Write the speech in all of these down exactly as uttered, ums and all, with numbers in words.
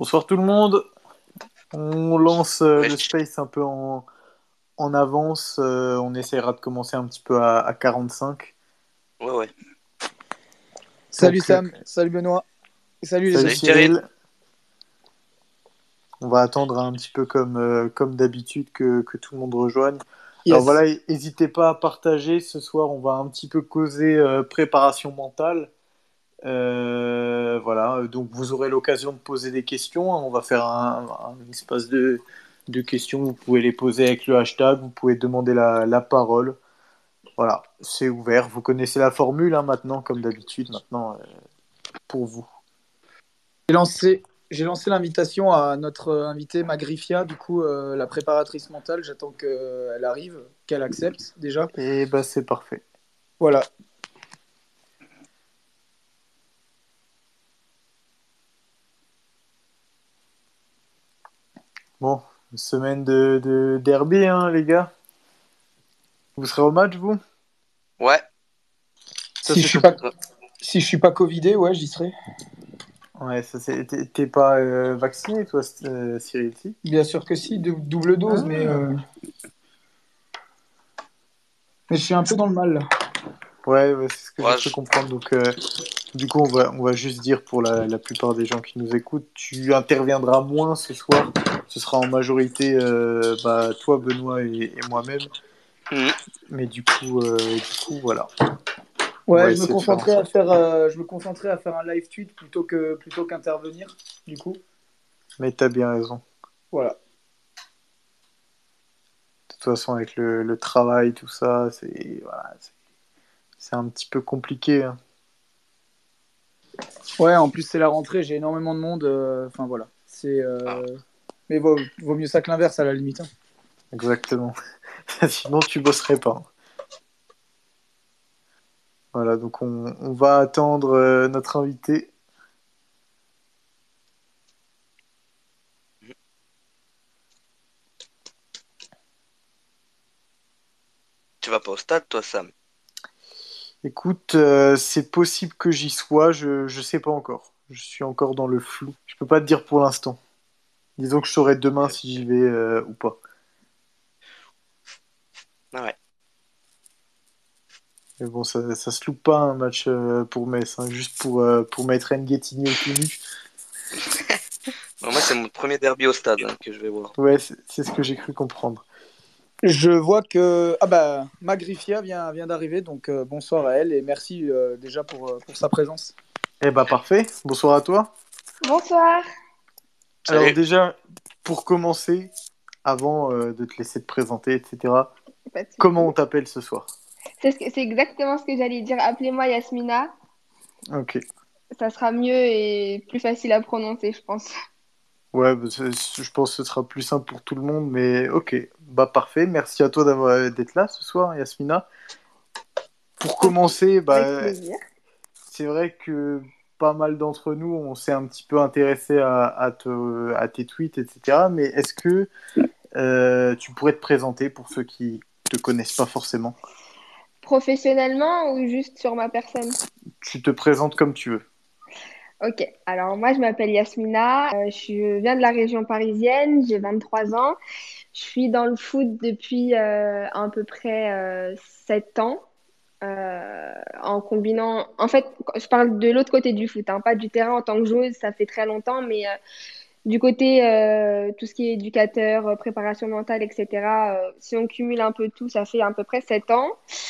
Bonsoir tout le monde. On lance euh, le Wesh. space un peu en, en avance. Euh, on essaiera de commencer un petit peu à, à quarante-cinq. Ouais, ouais. Salut Donc, euh, Sam, salut Benoît, salut les salut Salut autres. Cyril. Cyril. On va attendre un petit peu comme, euh, comme d'habitude que, que tout le monde rejoigne. Alors Yes. voilà, n'hésitez pas à partager. Ce soir, on va un petit peu causer euh, préparation mentale. Euh, voilà, donc vous aurez l'occasion de poser des questions. On va faire un, un espace de, de questions. Vous pouvez les poser avec le hashtag. Vous pouvez demander la, la parole. Voilà, c'est ouvert. Vous connaissez la formule hein, maintenant, comme d'habitude, maintenant, euh, pour vous. J'ai lancé, j'ai lancé l'invitation à notre invitée Magrifia, du coup euh, la préparatrice mentale. J'attends qu'elle arrive, qu'elle accepte déjà. Et bah, c'est parfait. Voilà. Bon, semaine de, de derby, hein, les gars. Vous serez au match, vous? Ouais. Ça, Si je c'est suis top. pas, si je suis pas covidé, ouais, j'y serai. Ouais, ça, c'est... T'es, t'es pas euh, vacciné, toi, euh, Cyril, si? Bien sûr que si, dou- double dose, mais, Ah. euh, mais je suis un peu dans le mal là. Ouais, ouais, c'est ce que j'ai Ouais, cru je- comprendre. Donc, euh, du coup, on va, on va juste dire pour la, la plupart des gens qui nous écoutent, tu interviendras moins ce soir. Ce sera en majorité euh, bah, toi, Benoît et, et moi-même. Mhm. Mais du coup, euh, du coup, voilà. On va Ouais, je me essayer de faire en concentrais à sorte. faire, euh, je me concentrais à faire un live tweet plutôt que plutôt qu'intervenir, du coup. Mais t'as bien raison. Voilà. De toute façon, avec le, le travail, tout ça, c'est voilà, c'est c'est un petit peu compliqué. Hein. Ouais, en plus c'est la rentrée, j'ai énormément de monde. euh, Enfin voilà, c'est. Ah. euh, Mais vaut, vaut mieux ça que l'inverse à la limite, hein. Exactement. Sinon, tu bosserais pas. Voilà, donc on, on va attendre euh, notre invité. Tu vas pas au stade, toi, Sam? Écoute, euh, c'est possible que j'y sois, je, je sais pas encore. Je suis encore dans le flou. Je peux pas te dire pour l'instant. Disons que je saurai demain Ok. si j'y vais euh, ou pas. Ah ouais. Mais bon, ça, ça se loupe pas un match euh, pour Metz, hein, juste pour, euh, pour mettre Nguetini tout nu. Bon, moi, c'est mon premier derby au stade hein, que je vais voir. Ouais, c'est c'est ce que j'ai cru comprendre. Je vois que ah bah Magrifia vient vient d'arriver, donc euh, bonsoir à elle et merci euh, déjà pour euh, pour sa présence. Eh bah parfait, bonsoir à toi. Bonsoir. Alors Salut. déjà, pour commencer, avant euh, de te laisser te présenter, et cetera, Pas de comment souci. on t'appelle ce soir? C'est ce que- c'est exactement ce que j'allais dire. Appelez-moi Yasmina. Ok. Ça sera mieux et plus facile à prononcer, je pense. Ouais, bah, c'est- je pense que ce sera plus simple pour tout le monde, mais ok. Bah parfait, merci à toi d'avoir d'être là ce soir, Yasmina. Pour Ok. commencer, Avec bah, plaisir. c'est vrai que pas mal d'entre nous, on s'est un petit peu intéressé à, à, te- à tes tweets, et cetera. Mais est-ce que euh, tu pourrais te présenter pour ceux qui te connaissent pas forcément? Professionnellement ou juste sur ma personne? Tu te présentes comme tu veux. Ok. Alors moi, je m'appelle Yasmina. Euh, je suis- je viens de la région parisienne. J'ai vingt-trois ans. Je suis dans le foot depuis euh, à peu près euh, sept ans. euh, en combinant. En fait, je parle de l'autre côté du foot, hein, pas du terrain en tant que joueuse, ça fait très longtemps, mais euh, du côté euh, tout ce qui est éducateur, euh, préparation mentale, et cetera, euh, si on cumule un peu tout, ça fait à peu près sept ans.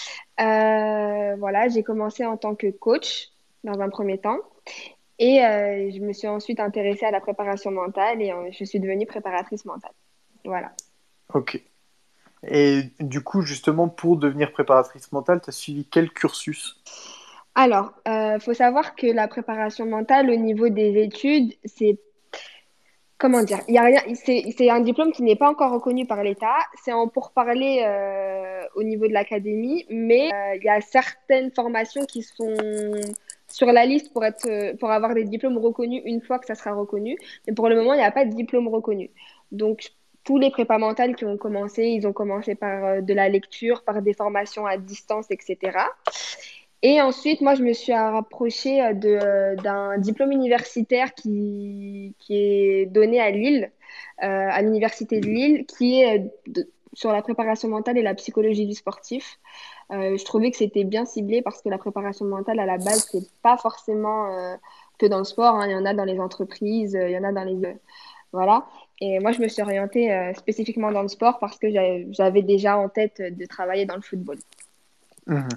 Euh, voilà, j'ai commencé en tant que coach dans un premier temps. Et euh, je me suis ensuite intéressée à la préparation mentale et euh, je suis devenue préparatrice mentale. Voilà. Ok. Et du coup, justement, pour devenir préparatrice mentale, tu as suivi quel cursus? Alors, il faut savoir que la préparation mentale au niveau des études, c'est comment dire, il y a rien, c'est, c'est un diplôme qui n'est pas encore reconnu par l'État. C'est en pourparlers euh, au niveau de l'académie, mais euh, il y a certaines formations qui sont sur la liste pour être, euh, pour avoir des diplômes reconnus une fois que ça sera reconnu. Mais pour le moment, il n'y a pas de diplôme reconnu. Donc, tous les prépas mentales qui ont commencé, ils ont commencé par euh, de la lecture, par des formations à distance, et cetera. Et ensuite, moi, je me suis rapprochée euh, de, euh, d'un diplôme universitaire qui, qui est donné à Lille, euh, à l'université de Lille, qui est euh, de- sur la préparation mentale et la psychologie du sportif. Euh, je trouvais que c'était bien ciblé parce que la préparation mentale, à la base, c'est pas forcément euh, que dans le sport, hein. Il y en a dans les entreprises, euh, il y en a dans les... euh, voilà. Et moi, je me suis orientée euh, spécifiquement dans le sport parce que j'avais j'avais déjà en tête de travailler dans le football. Mhm.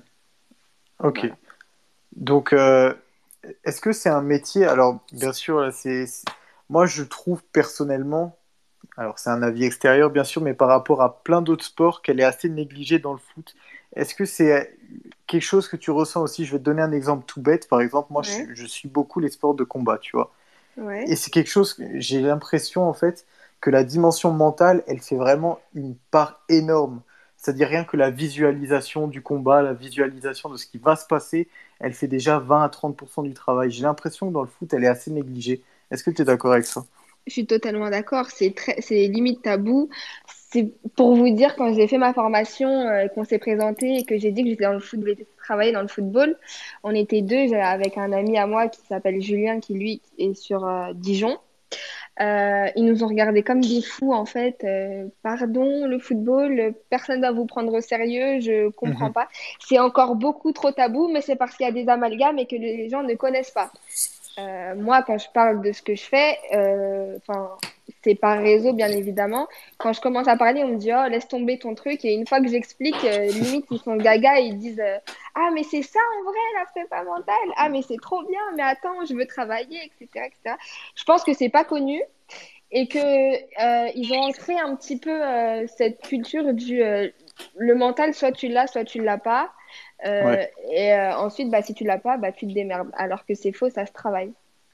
Ok. Voilà. Donc, euh, est-ce que c'est un métier? Alors, bien sûr, là, c'est, c'est- moi, je trouve personnellement, alors c'est un avis extérieur, bien sûr, mais par rapport à plein d'autres sports, qu'elle est assez négligée dans le foot. Est-ce que c'est quelque chose que tu ressens aussi? Je vais te donner un exemple tout bête. Par exemple, moi, je, Ouais, je suis beaucoup les sports de combat, tu vois. ouais. Et c'est quelque chose que j'ai l'impression, en fait, que la dimension mentale, elle fait vraiment une part énorme. C'est-à-dire rien que la visualisation du combat, la visualisation de ce qui va se passer, elle fait déjà vingt à trente pour cent du travail. J'ai l'impression que dans le foot, elle est assez négligée. Est-ce que tu es d'accord avec ça? Je suis totalement d'accord. C'est très, c'est limite tabou. C'est pour vous dire, quand j'ai fait ma formation, euh, qu'on s'est présenté et que j'ai dit que j'étais dans le foot, je voulais travailler dans le football, on était deux, j'ai- avec un ami à moi qui s'appelle Julien, qui lui est sur euh, Dijon. Euh, ils nous ont regardés comme des fous, en fait. Euh, pardon, le football, euh, personne ne va vous prendre au sérieux, je comprends Mhm. pas. C'est encore beaucoup trop tabou, mais c'est parce qu'il y a des amalgames et que les gens ne connaissent pas. Euh, moi, quand je parle de ce que je fais, euh, enfin, c'est par réseau, bien évidemment. Quand je commence à parler, on me dit, oh, laisse tomber ton truc. Et une fois que j'explique, euh, limite, ils sont gaga et ils disent, euh, ah, mais c'est ça en vrai, la prépa mentale. Ah, mais c'est trop bien. Mais attends, je veux travailler, et cetera, et cetera. Je pense que c'est pas connu et que euh, ils ont ancré un petit peu euh, cette culture du euh, le mental, soit tu l'as, soit tu l'as pas. Ouais. Euh, et euh, ensuite, bah, si tu l'as pas, bah, tu te démerdes. Alors que c'est faux, ça se travaille.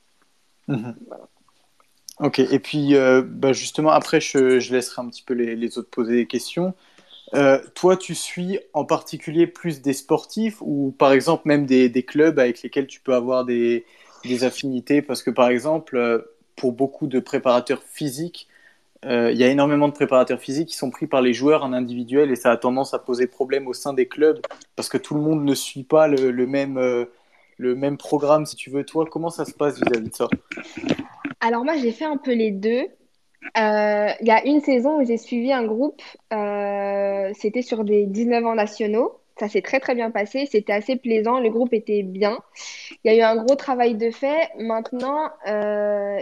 Mhm. Voilà. Ok. Et puis, euh, bah, justement, après, je, je laisserai un petit peu les, les autres poser des questions. Euh, toi, tu suis en particulier plus des sportifs ou par exemple même des, des clubs avec lesquels tu peux avoir des, des affinités? Parce que par exemple, euh, pour beaucoup de préparateurs physiques, euh, il y a énormément de préparateurs physiques qui sont pris par les joueurs en individuel et ça a tendance à poser problème au sein des clubs parce que tout le monde ne suit pas le, le même, euh, le même programme, si tu veux. Toi, comment ça se passe vis-à-vis de ça? Alors moi, j'ai fait un peu les deux. Euh, Il y a une saison où j'ai suivi un groupe, euh, c'était sur des dix-neuf ans nationaux. Ça s'est très très bien passé, c'était assez plaisant, le groupe était bien. Il y a eu un gros travail de fait. Maintenant, euh,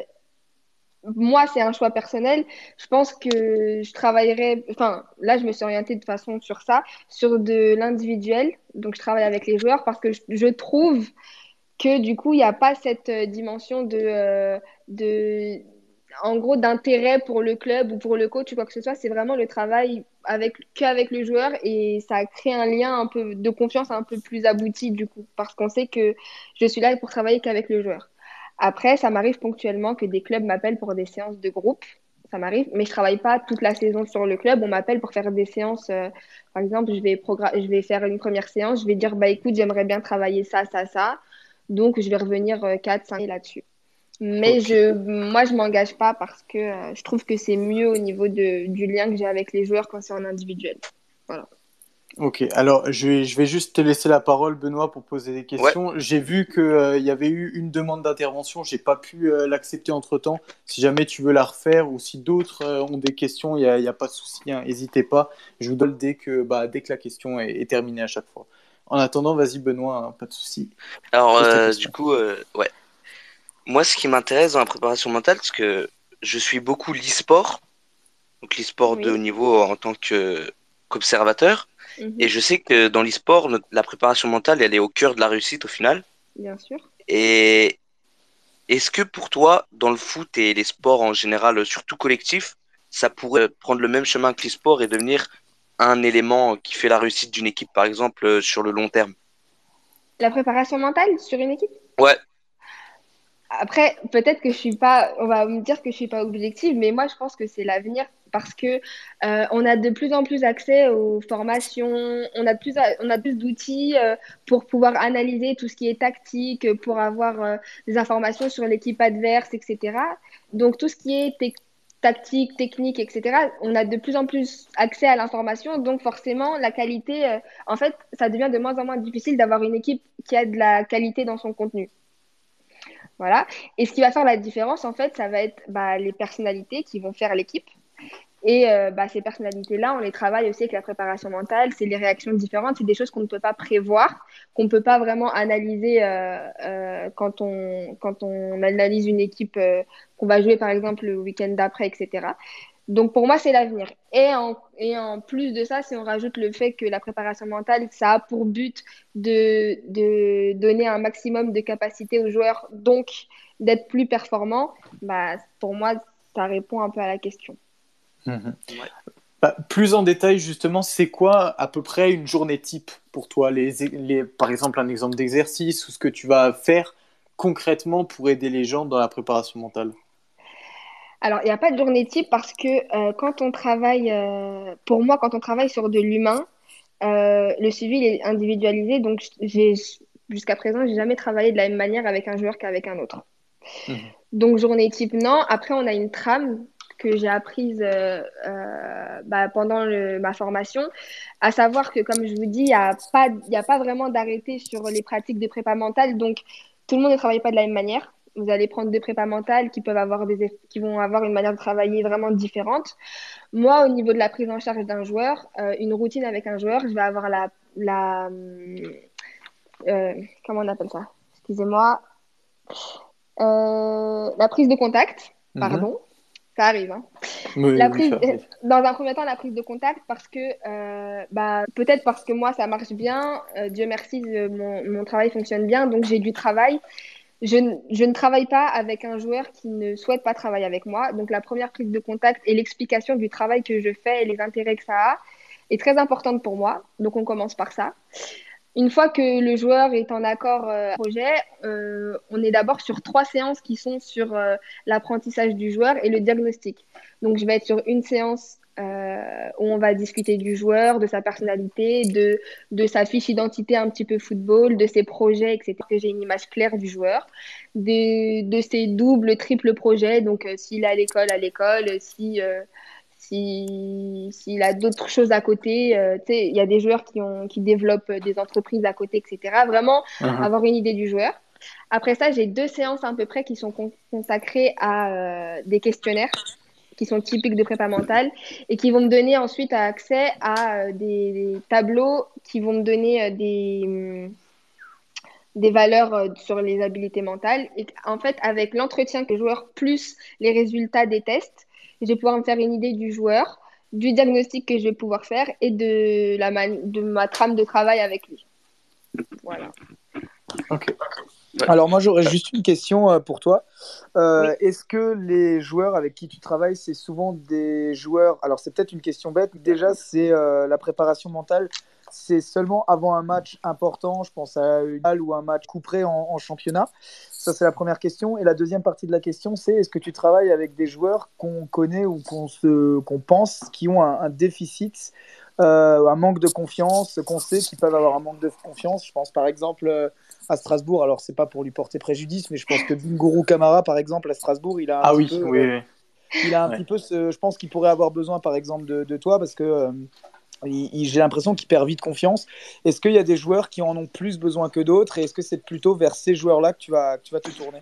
moi, c'est un choix personnel. Je pense que je travaillerai, enfin, là, je me suis orientée de façon sur ça, sur de l'individuel. Donc, je travaille avec les joueurs parce que je, je trouve que du coup, il n'y a pas cette euh, dimension de, euh, de, en gros, d'intérêt pour le club ou pour le coach ou quoi que ce soit. C'est vraiment le travail avec, qu'avec le joueur et ça crée un lien un peu de confiance un peu plus abouti du coup, parce qu'on sait que je suis là pour travailler qu'avec le joueur. Après, ça m'arrive ponctuellement que des clubs m'appellent pour des séances de groupe. Ça m'arrive, mais je travaille pas toute la saison sur le club. On m'appelle pour faire des séances. Euh, par exemple, je vais, progra- je vais faire une première séance. Je vais dire, bah écoute, j'aimerais bien travailler ça, ça, ça. Donc, je vais revenir euh, quatre, cinq là dessus. Mais Ok. je, moi, je m'engage pas parce que euh, je trouve que c'est mieux au niveau de, du lien que j'ai avec les joueurs quand c'est en individuel. Voilà. Ok, alors je vais, je vais juste te laisser la parole, Benoît, pour poser des Ouais. questions. J'ai vu qu'il euh, y avait eu une demande d'intervention, j'ai pas pu euh, l'accepter entre-temps. Si jamais tu veux la refaire ou si d'autres euh, ont des questions, il n'y a, y a pas de souci, hein, n'hésitez pas. Je vous donne dès que, bah, dès que la question est, est terminée à chaque fois. En attendant, vas-y, Benoît, hein, pas de souci. Alors, Pose ta euh, du question. coup, euh, ouais. Moi, ce qui m'intéresse dans la préparation mentale, c'est que je suis beaucoup l'e-sport, donc l'e-sport de haut Oui. niveau en tant que qu'observateur. Et Mhm. je sais que dans l'e-sport, notre- la préparation mentale, elle est au cœur de la réussite au final. Bien sûr. Et est-ce que pour toi, dans le foot et les sports en général, surtout collectif, ça pourrait prendre le même chemin que l'e-sport et devenir un élément qui fait la réussite d'une équipe, par exemple, euh, sur le long terme? La préparation mentale sur une équipe? Ouais, Après, peut-être que je suis pas, on va me dire que je suis pas objective, mais moi je pense que c'est l'avenir parce que euh, on a de plus en plus accès aux formations, on a de plus, on a plus d'outils euh, pour pouvoir analyser tout ce qui est tactique, pour avoir euh, des informations sur l'équipe adverse, et cetera. Donc tout ce qui est tactique, technique, et cetera, on a de plus en plus accès à l'information, donc forcément, la qualité, euh, en fait, ça devient de moins en moins difficile d'avoir une équipe qui a de la qualité dans son contenu. Voilà. Et ce qui va faire la différence, en fait, ça va être bah, les personnalités qui vont faire l'équipe. Et euh, bah, ces personnalités-là, on les travaille aussi avec la préparation mentale. C'est les réactions différentes, c'est des choses qu'on ne peut pas prévoir, qu'on ne peut pas vraiment analyser euh, euh, quand, on, quand on analyse une équipe euh, qu'on va jouer, par exemple, le week-end d'après, et cetera. Donc, pour moi, c'est l'avenir. Et en, et en plus de ça, si on rajoute le fait que la préparation mentale, ça a pour but de, de donner un maximum de capacité aux joueurs, donc d'être plus performants, bah, pour moi, ça répond un peu à la question. Mhm. Ouais. Bah, plus en détail, justement, c'est quoi à peu près une journée type pour toi les, les, par exemple, un exemple d'exercice ou ce que tu vas faire concrètement pour aider les gens dans la préparation mentale? Alors, il n'y a pas de journée type parce que euh, quand on travaille, euh, pour moi, quand on travaille sur de l'humain, euh, le suivi il est individualisé. Donc, j'ai, jusqu'à présent, j'ai jamais travaillé de la même manière avec un joueur qu'avec un autre. Mhm. Donc, journée type, non. Après, on a une trame que j'ai apprise euh, euh, bah, pendant le- ma formation, à savoir que, comme je vous dis, il n'y a pas, il y a pas vraiment d'arrêté sur les pratiques de prépa mentale. Donc, tout le monde ne travaille pas de la même manière. Vous allez prendre des prépas mentales qui peuvent avoir des eff- qui vont avoir une manière de travailler vraiment différente. Moi, au niveau de la prise en charge d'un joueur, euh, une routine avec un joueur, je vais avoir la, la euh, comment on appelle ça? Excusez-moi. Euh, la prise de contact, Mhm. pardon, ça arrive. Hein. Oui, La oui, prise, ça arrive. dans un premier temps, la prise de contact parce que, euh, bah, peut-être parce que moi, ça marche bien. Euh, Dieu merci, euh, mon, mon travail fonctionne bien, donc j'ai du travail. Je, n- je ne travaille pas avec un joueur qui ne souhaite pas travailler avec moi. Donc la première prise de contact et l'explication du travail que je fais et les intérêts que ça a est très importante pour moi. Donc on commence par ça. Une fois que le joueur est en accord euh, projet, euh, on est d'abord sur trois séances qui sont sur euh, l'apprentissage du joueur et le diagnostic. Donc, je vais être sur une séance euh, où on va discuter du joueur, de sa personnalité, de, de sa fiche identité un petit peu football, de ses projets, et cetera. Que j'ai une image claire du joueur, de, de ses doubles, triples projets. Donc, euh, s'il est à l'école, à l'école, si... Euh, si, s'il a d'autres choses à côté, euh, tu sais, il y a des joueurs qui, ont, qui développent des entreprises à côté, et cetera. Vraiment Mhm. avoir une idée du joueur. Après ça, j'ai deux séances à peu près qui sont con- consacrées à euh, des questionnaires qui sont typiques de prépa mentale et qui vont me donner ensuite accès à euh, des, des tableaux qui vont me donner euh, des, hum, des valeurs euh, sur les habiletés mentales. Et en fait, avec l'entretien que le joueur plus les résultats des tests, je vais pouvoir me faire une idée du joueur, du diagnostic que je vais pouvoir faire et de, la man- de ma trame de travail avec lui. Voilà. Ok. Ouais. Alors moi j'aurais juste une question euh, pour toi. Oui. Euh, est-ce que les joueurs avec qui tu travailles, c'est souvent des joueurs... Alors c'est peut-être une question bête, mais déjà c'est euh, la préparation mentale, c'est seulement avant un match important, je pense à une finale ou un match couperé en, en championnat. Ça c'est la première question. Et la deuxième partie de la question, c'est est-ce que tu travailles avec des joueurs qu'on connaît ou qu'on se, qu'on pense qui ont un, un déficit, euh, un manque de confiance, qu'on sait qu'ils peuvent avoir un manque de confiance. Je pense par exemple... euh, à Strasbourg. Alors, c'est pas pour lui porter préjudice, mais je pense que Bingourou Kamara, par exemple, à Strasbourg, il a un Ah petit oui, peu, oui, euh, oui. il a un Ouais. petit peu ce, je pense qu'il pourrait avoir besoin, par exemple, de, de toi parce que euh, il- il- j'ai l'impression qu'il perd vite confiance. Est-ce qu'il y a des joueurs qui en ont plus besoin que d'autres et est-ce que c'est plutôt vers ces joueurs-là que tu vas, que tu vas te tourner?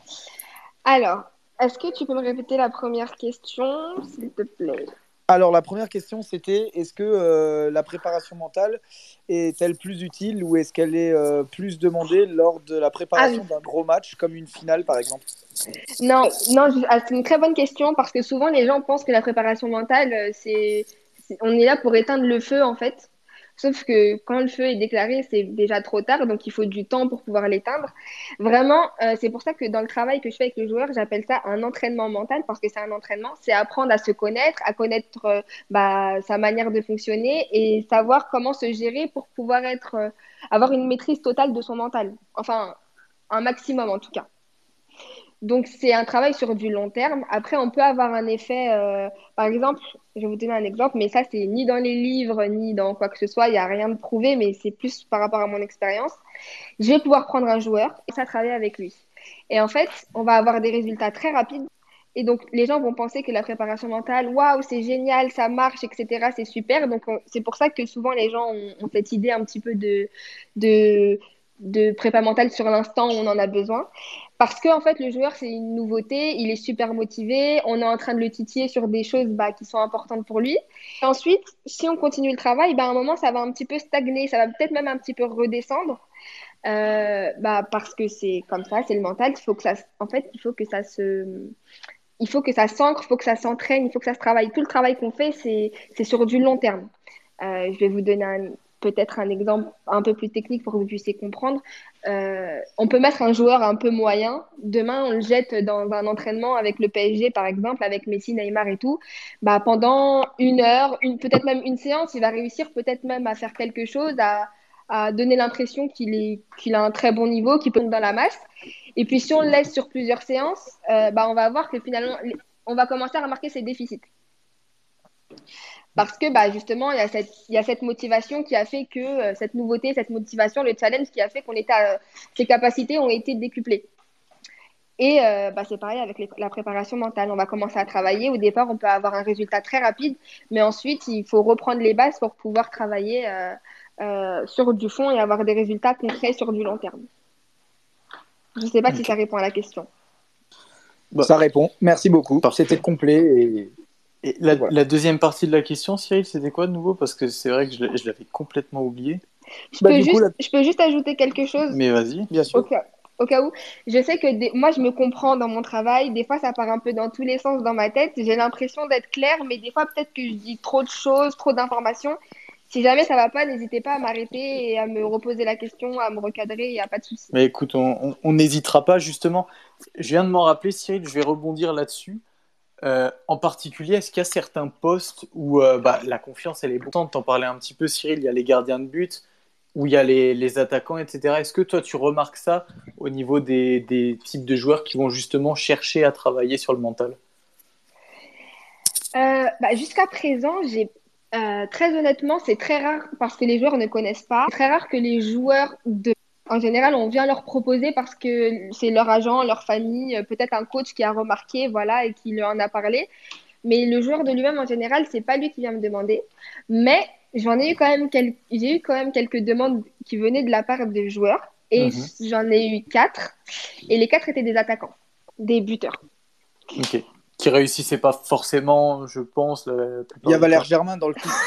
Alors, est-ce que tu peux me répéter la première question, s'il te plaît? Alors, la première question, c'était est-ce que euh, la préparation mentale est-elle plus utile ou est-ce qu'elle est euh, plus demandée lors de la Ah oui. préparation d'un gros match comme une finale, par exemple? Non, non, je- ah, c'est une très bonne question parce que souvent les gens pensent que la préparation mentale, euh, c'est, c'est- on est là pour éteindre le feu en fait. Sauf que quand le feu est déclaré, c'est déjà trop tard, donc il faut du temps pour pouvoir l'éteindre. Vraiment, euh, c'est pour ça que dans le travail que je fais avec le joueur, j'appelle ça un entraînement mental parce que c'est un entraînement, c'est apprendre à se connaître, à connaître euh, bah, sa manière de fonctionner et savoir comment se gérer pour pouvoir être, euh, avoir une maîtrise totale de son mental. Enfin, un maximum en tout cas. Donc, c'est un travail sur du long terme. Après, on peut avoir un effet, euh, par exemple, je vais vous donner un exemple, mais ça, c'est ni dans les livres, ni dans quoi que ce soit, il n'y a rien de prouvé, mais c'est plus par rapport à mon expérience. Je vais pouvoir prendre un joueur et ça travailler avec lui. Et en fait, on va avoir des résultats très rapides Et donc, les gens vont penser que la préparation mentale, waouh, c'est génial, ça marche, et cetera, c'est super. Donc, on- c'est pour ça que souvent les gens ont, ont cette idée un petit peu de, de, de prépa mentale sur l'instant où on en a besoin. Parce que, en fait, le joueur, c'est une nouveauté, il est super motivé, on est en train de le titiller sur des choses bah, qui sont importantes pour lui. Et ensuite, si on continue le travail, bah, à un moment, ça va un petit peu stagner, ça va peut-être même un petit peu redescendre. Euh, bah, parce que c'est comme ça, c'est le mental. Il faut que ça, en fait, il faut que ça se, il faut que ça s'ancre, il faut que ça s'entraîne, il faut que ça se travaille. Tout le travail qu'on fait, c'est, c'est sur du long terme. Euh, je vais vous donner un- peut-être un exemple un peu plus technique pour que vous puissiez comprendre. Euh, on peut mettre un joueur un peu moyen. Demain, on le jette dans un entraînement avec le P S G, par exemple, avec Messi, Neymar et tout. Bah, pendant une heure, une, peut-être même une séance, il va réussir peut-être même à faire quelque chose, à, à donner l'impression qu'il est, qu'il a un très bon niveau, qu'il peut être dans la masse. Et puis, si on le laisse sur plusieurs séances, euh, bah, on va voir que finalement, on va commencer à remarquer ses déficits. Parce que bah, justement, il y, a cette, il y a cette motivation qui a fait que euh, cette nouveauté, cette motivation, le challenge qui a fait qu'on était à, ses capacités ont été décuplées. Et euh, bah, c'est pareil avec les, la préparation mentale. On va commencer à travailler. Au départ, on peut avoir un résultat très rapide, mais ensuite, il faut reprendre les bases pour pouvoir travailler euh, euh, sur du fond et avoir des résultats concrets sur du long terme. Je ne sais pas okay. si ça répond à la question. Bah, ça répond. Merci beaucoup. Parfait. C'était complet. Et... Et la, voilà. la deuxième partie de la question, Cyril, c'était quoi de nouveau? Parce que c'est vrai que je, je l'avais complètement oublié. Je, bah, peux juste, coup, la... je peux juste ajouter quelque chose. Mais vas-y, bien sûr. Au cas, au cas où, je sais que des... moi, je me comprends dans mon travail. Des fois, ça part un peu dans tous les sens dans ma tête. J'ai l'impression d'être claire, mais des fois, peut-être que je dis trop de choses, trop d'informations. Si jamais ça va pas, n'hésitez pas à m'arrêter et à me reposer la question, à me recadrer, il n'y a pas de souci. Mais écoute, on n'hésitera pas, justement. Je viens de m'en rappeler, Cyril, je vais rebondir là-dessus. Euh, en particulier, est-ce qu'il y a certains postes où euh, bah, la confiance, elle est importante? T'en parlais un petit peu, Cyril, il y a les gardiens de but, où il y a les, les attaquants, et cetera. Est-ce que toi, tu remarques ça au niveau des, des types de joueurs qui vont justement chercher à travailler sur le mental? euh, bah, Jusqu'à présent, j'ai Euh, très honnêtement, c'est très rare parce que les joueurs ne connaissent pas. C'est très rare que les joueurs de... En général, on vient leur proposer parce que c'est leur agent, leur famille, peut-être un coach qui a remarqué, voilà, et qui lui en a parlé. Mais le joueur de lui-même, en général, c'est pas lui qui vient me demander. Mais j'en ai eu quand même quelques, j'ai eu quand même quelques demandes qui venaient de la part des joueurs. Et mm-hmm. j'en ai eu quatre. Et les quatre étaient des attaquants, des buteurs. Ok. Qui réussissaient pas forcément, je pense. La Il y a Valère Germain dans le coup.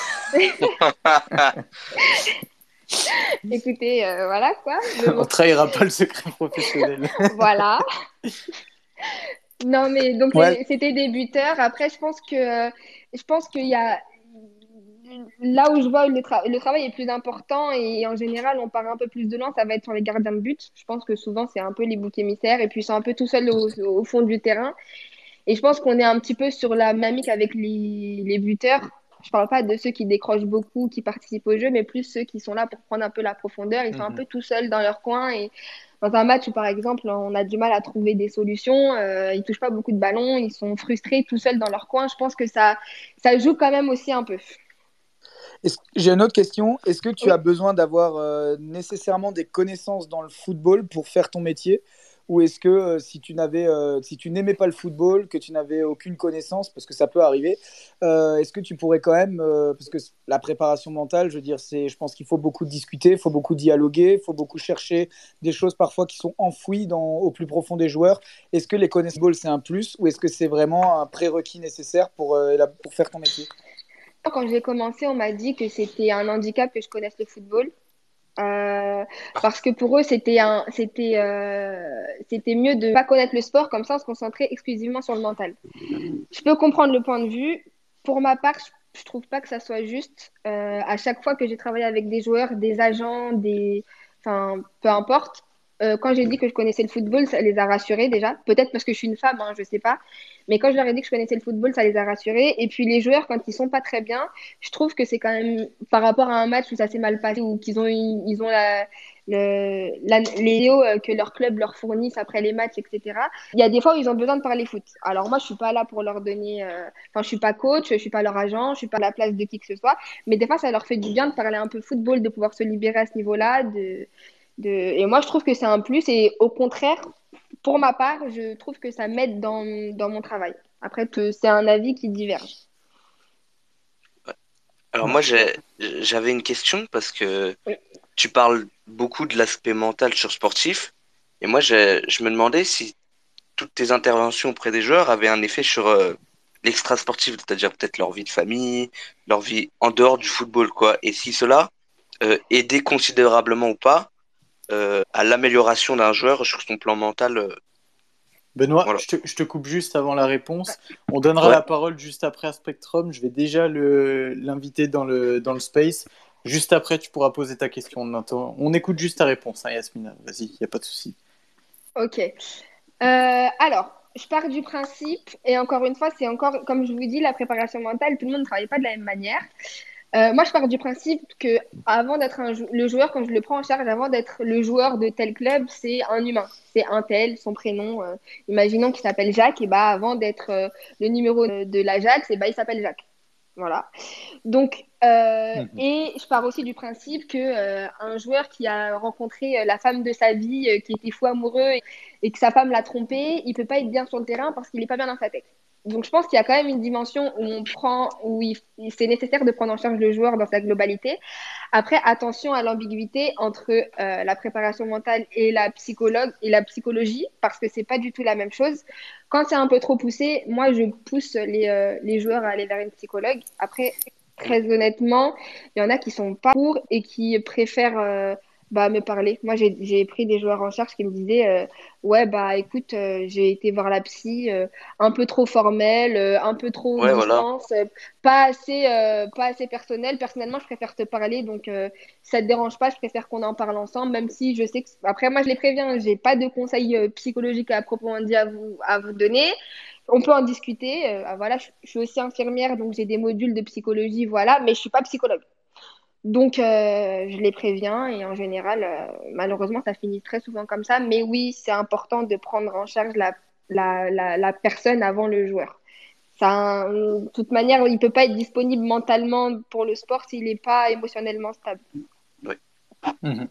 Écoutez, euh, voilà quoi. On trahira pas le secret professionnel. Voilà. Non, mais donc ouais. les, c'était des buteurs. Après, je pense que je pense qu'il y a là où je vois le, tra- le travail est plus important et en général on part un peu plus de loin, ça va être sur les gardiens de but. Je pense que souvent c'est un peu les boucs émissaires et puis ils sont un peu tout seuls au, au fond du terrain. Et je pense qu'on est un petit peu sur la dynamique avec les, les buteurs. Je parle pas de ceux qui décrochent beaucoup, qui participent au jeu, mais plus ceux qui sont là pour prendre un peu la profondeur. Ils sont mm-hmm. un peu tout seuls dans leur coin. Et dans un match où, par exemple, on a du mal à trouver des solutions, euh, ils touchent pas beaucoup de ballons, ils sont frustrés tout seuls dans leur coin. Je pense que ça, ça joue quand même aussi un peu. J'ai une autre question. Est-ce que tu oui. as besoin d'avoir euh, nécessairement des connaissances dans le football pour faire ton métier? Ou est-ce que euh, si tu n'avais, euh, si tu n'aimais pas le football, que tu n'avais aucune connaissance, parce que ça peut arriver, euh, est-ce que tu pourrais quand même, euh, parce que la préparation mentale, je veux dire, c'est, je pense qu'il faut beaucoup discuter, il faut beaucoup dialoguer, il faut beaucoup chercher des choses parfois qui sont enfouies dans, au plus profond des joueurs. Est-ce que les connaissances football, c'est un plus, ou est-ce que c'est vraiment un prérequis nécessaire pour, euh, la, pour faire ton métier? Quand j'ai commencé, on m'a dit que c'était un handicap que je connaisse le football. Euh, parce que pour eux, c'était, un, c'était, euh, c'était mieux de ne pas connaître le sport, comme ça, on se concentrait exclusivement sur le mental. Je peux comprendre le point de vue. Pour ma part, je ne trouve pas que ça soit juste. Euh, à chaque fois que j'ai travaillé avec des joueurs, des agents, des... enfin, peu importe, euh, quand j'ai dit que je connaissais le football, ça les a rassurés déjà. Peut-être parce que je suis une femme, hein, je ne sais pas. Mais quand je leur ai dit que je connaissais le football, ça les a rassurés. Et puis les joueurs, quand ils sont pas très bien, je trouve que c'est quand même par rapport à un match où ça s'est mal passé, ou qu'ils ont, eu, ils ont la, le, la, les vidéos que leur club leur fournissent après les matchs, et cetera. Il y a des fois où ils ont besoin de parler foot. Alors moi, je suis pas là pour leur donner... Euh... Enfin, je suis pas coach, je suis pas leur agent, je suis pas à la place de qui que ce soit. Mais des fois, ça leur fait du bien de parler un peu football, de pouvoir se libérer à ce niveau-là. De... De... Et moi, je trouve que c'est un plus. Et au contraire, pour ma part, je trouve que ça m'aide dans, dans mon travail. Après, que c'est un avis qui diverge. Alors Ouais. moi, j'ai- j'avais une question parce que Oui. tu parles beaucoup de l'aspect mental sur sportif. Et moi, j'ai- je me demandais si toutes tes interventions auprès des joueurs avaient un effet sur euh, l'extra-sportif, c'est-à-dire peut-être leur vie de famille, leur vie en dehors du football, quoi. Et si cela euh, aidait considérablement ou pas euh, à l'amélioration d'un joueur sur son plan mental. euh, Benoît, voilà. je te, je te coupe juste avant la réponse. On donnera Ouais. la parole juste après à Spectrum. Je vais déjà le- l'inviter dans le, dans le space. Juste après, tu pourras poser ta question. On, entend- on écoute juste ta réponse, hein, Yasmina. Vas-y, il n'y a pas de souci. Ok. Euh, alors, je pars du principe, et encore une fois, c'est encore, comme je vous dis, la préparation mentale, tout le monde ne travaille pas de la même manière. Euh, moi, je pars du principe que avant d'être un jou- le joueur, quand je le prends en charge, avant d'être le joueur de tel club, c'est un humain. C'est un tel, son prénom. euh, imaginons qu'il s'appelle Jacques, et bah avant d'être euh, le numéro de, de l'Ajax, et bah il s'appelle Jacques. Voilà. Donc, euh, Mhm. et je pars aussi du principe que euh, un joueur qui a rencontré euh, la femme de sa vie, euh, qui était fou amoureux et, et que sa femme l'a trompé, il peut pas être bien sur le terrain parce qu'il est pas bien dans sa tête. Donc, je pense qu'il y a quand même une dimension où on prend, où il, c'est nécessaire de prendre en charge le joueur dans sa globalité. Après, attention à l'ambiguïté entre euh, la préparation mentale et la psychologue et la psychologie, parce que c'est pas du tout la même chose. Quand c'est un peu trop poussé, moi, je pousse les, euh, les joueurs à aller vers une psychologue. Après, très honnêtement, il y en a qui sont pas pour et qui préfèrent euh, bah, me parler. Moi, j'ai, j'ai pris des joueurs en charge qui me disaient euh, ouais, bah écoute, euh, j'ai été voir la psy, euh, un peu trop formelle, euh, un peu trop Ouais, voilà. distance, euh, pas assez, euh, pas assez personnel. Personnellement, je préfère te parler, donc euh, si ça te dérange pas, je préfère qu'on en parle ensemble, même si je sais que. Après, moi, je les préviens, j'ai pas de conseils euh, psychologiques à proprement dit à vous, à vous donner. On peut en discuter. Euh, ah, voilà, je, je suis aussi infirmière, donc j'ai des modules de psychologie, voilà, mais je suis pas psychologue. Donc, euh, je les préviens et en général, euh, malheureusement, ça finit très souvent comme ça. Mais oui, c'est important de prendre en charge la, la, la, la personne avant le joueur. Ça, de toute manière, il ne peut pas être disponible mentalement pour le sport s'il n'est pas émotionnellement stable. Ouais. Mhm.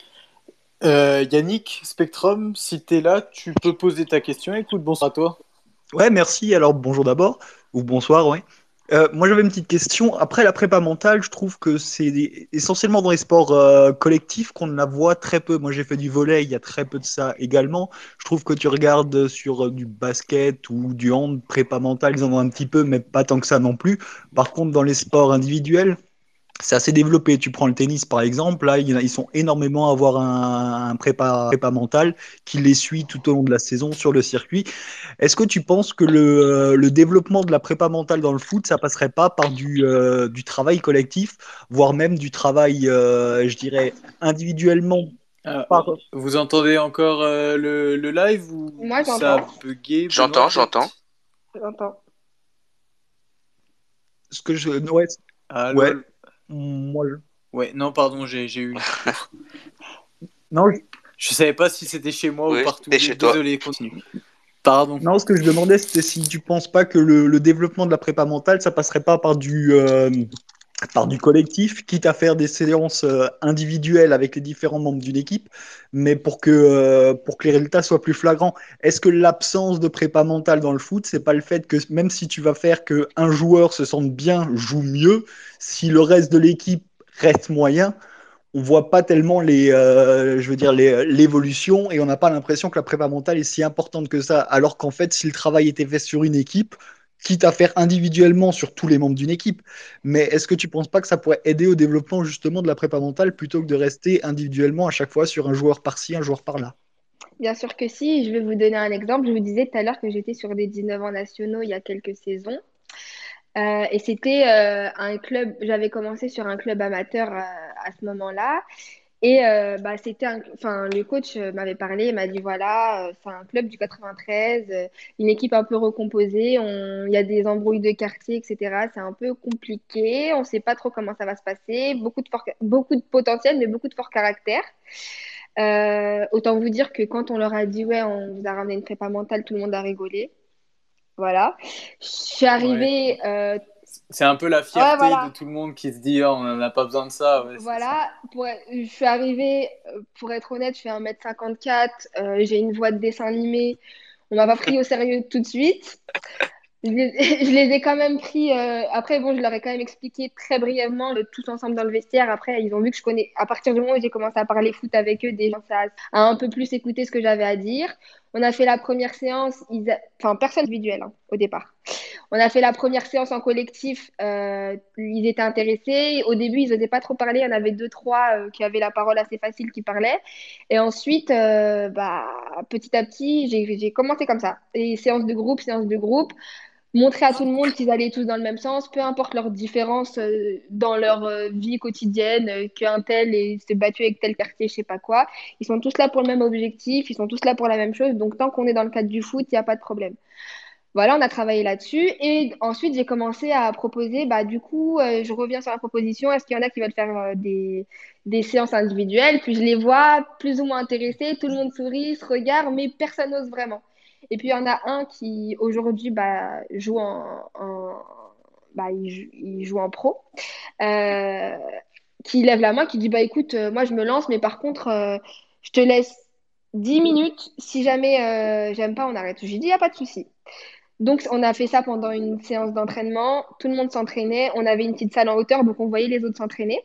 Euh, Yannick, Spectrum, si tu es là, tu peux poser ta question. Écoute, bonsoir à toi. Ouais, merci. Alors, bonjour d'abord, ou bonsoir, ouais. Euh, moi, j'avais une petite question. Après la prépa mentale, je trouve que c'est des- essentiellement dans les sports euh, collectifs qu'on la voit très peu. Moi, j'ai fait du volley, il y a très peu de ça également. Je trouve que tu regardes sur euh, du basket ou du hand, prépa mentale, ils en ont un petit peu, mais pas tant que ça non plus. Par contre, dans les sports individuels, c'est assez développé. Tu prends le tennis par exemple, là, il y en a- ils sont énormément à avoir un, un prépa, prépa mental qui les suit tout au long de la saison sur le circuit. Est-ce que tu penses que le, euh, le développement de la prépa mentale dans le foot, ça passerait pas par du, euh, du travail collectif, voire même du travail, euh, je dirais, individuellement Ah, par... vous entendez encore euh, le, le live ou Moi, ça a j'entends. bugué, Benoît, J'entends, j'entends. peut-être? J'entends. Ce que je... Ouais, Allô, ouais. allô. Moi, je- Ouais, non, pardon, j'ai j'ai eu une coupure. non, je- Je savais pas si c'était chez moi ou Oui, partout. c'était chez toi. Désolé, continue. Pardon. non, ce que je demandais, c'était si tu penses pas que le, le développement de la prépa mentale, ça passerait pas par du, euh, par du collectif, quitte à faire des séances euh, individuelles avec les différents membres d'une équipe, mais pour que, euh, pour que les résultats soient plus flagrants. Est-ce que l'absence de prépa mentale dans le foot, c'est pas le fait que même si tu vas faire qu'un joueur se sente bien, joue mieux, si le reste de l'équipe reste moyen, on voit pas tellement les, euh, je veux dire les, l'évolution et on n'a pas l'impression que la prépa mentale est si importante que ça, alors qu'en fait, si le travail était fait sur une équipe, quitte à faire individuellement sur tous les membres d'une équipe, mais est-ce que tu penses pas que ça pourrait aider au développement justement de la prépa mentale plutôt que de rester individuellement à chaque fois sur un joueur par-ci, un joueur par-là? Bien sûr que si. Je vais vous donner un exemple. Je vous disais tout à l'heure que j'étais sur des dix-neuf ans nationaux il y a quelques saisons. Euh, et c'était euh, un club, j'avais commencé sur un club amateur euh, à ce moment-là. Et euh, bah, c'était un, enfin, le coach euh, m'avait parlé, il m'a dit voilà, euh, c'est un club du quatre-vingt-treize, euh, une équipe un peu recomposée, on- il y a des embrouilles de quartier, et cetera. C'est un peu compliqué, on ne sait pas trop comment ça va se passer, beaucoup de, fort- beaucoup de potentiel, mais beaucoup de fort caractère. Euh, autant vous dire que quand on leur a dit ouais, on vous a ramené une prépa mentale, tout le monde a rigolé. Voilà. Je suis Ouais. arrivée, euh, C'est un peu la fierté Ouais, voilà. de tout le monde qui se dit oh, on n'en a pas besoin de ça. Ouais, c'est ça. Voilà, pour, je suis arrivée, euh, pour être honnête, je fais un mètre cinquante-quatre, euh, j'ai une voix de dessin animé. On m'a pas pris au sérieux tout de suite. Je les, je les ai quand même pris. euh, Après, bon, je leur ai quand même expliqué très brièvement, euh, tous ensemble dans le vestiaire. Après, ils ont vu que je connais. À partir du moment où j'ai commencé à parler foot avec eux, déjà, ça a un peu plus écouté ce que j'avais à dire. On a fait la première séance, ils a- enfin, personne individuel hein, au départ. On a fait la première séance en collectif, euh, ils étaient intéressés. Au début, ils n'osaient pas trop parler. Il y en avait deux, trois euh, qui avaient la parole assez facile qui parlaient. Et ensuite, euh, bah, petit à petit, j'ai j'ai commencé comme ça. Et séance de groupe, séance de groupe montrer à tout le monde qu'ils allaient tous dans le même sens, peu importe leurs différences euh, dans leur euh, vie quotidienne, euh, qu'un tel ait se battu avec tel quartier, je sais pas quoi. Ils sont tous là pour le même objectif, ils sont tous là pour la même chose. Donc, tant qu'on est dans le cadre du foot, il n'y a pas de problème. Voilà, on a travaillé là-dessus. Et ensuite, j'ai commencé à proposer, bah, du coup, euh, je reviens sur la proposition, est-ce qu'il y en a qui veulent faire euh, des, des séances individuelles? Puis je les vois plus ou moins intéressés, tout le monde sourit, se regarde, mais personne n'ose vraiment. Et puis il y en a un qui aujourd'hui bah, joue en, en- bah, il, joue, il joue en pro, euh, qui lève la main, qui dit bah écoute, euh, moi je me lance, mais par contre, euh, je te laisse dix minutes. Si jamais euh, j'aime pas, on arrête. Je lui dis, il n'y a pas de souci. Donc, on a fait ça pendant une séance d'entraînement. Tout le monde s'entraînait. On avait une petite salle en hauteur, donc on voyait les autres s'entraîner.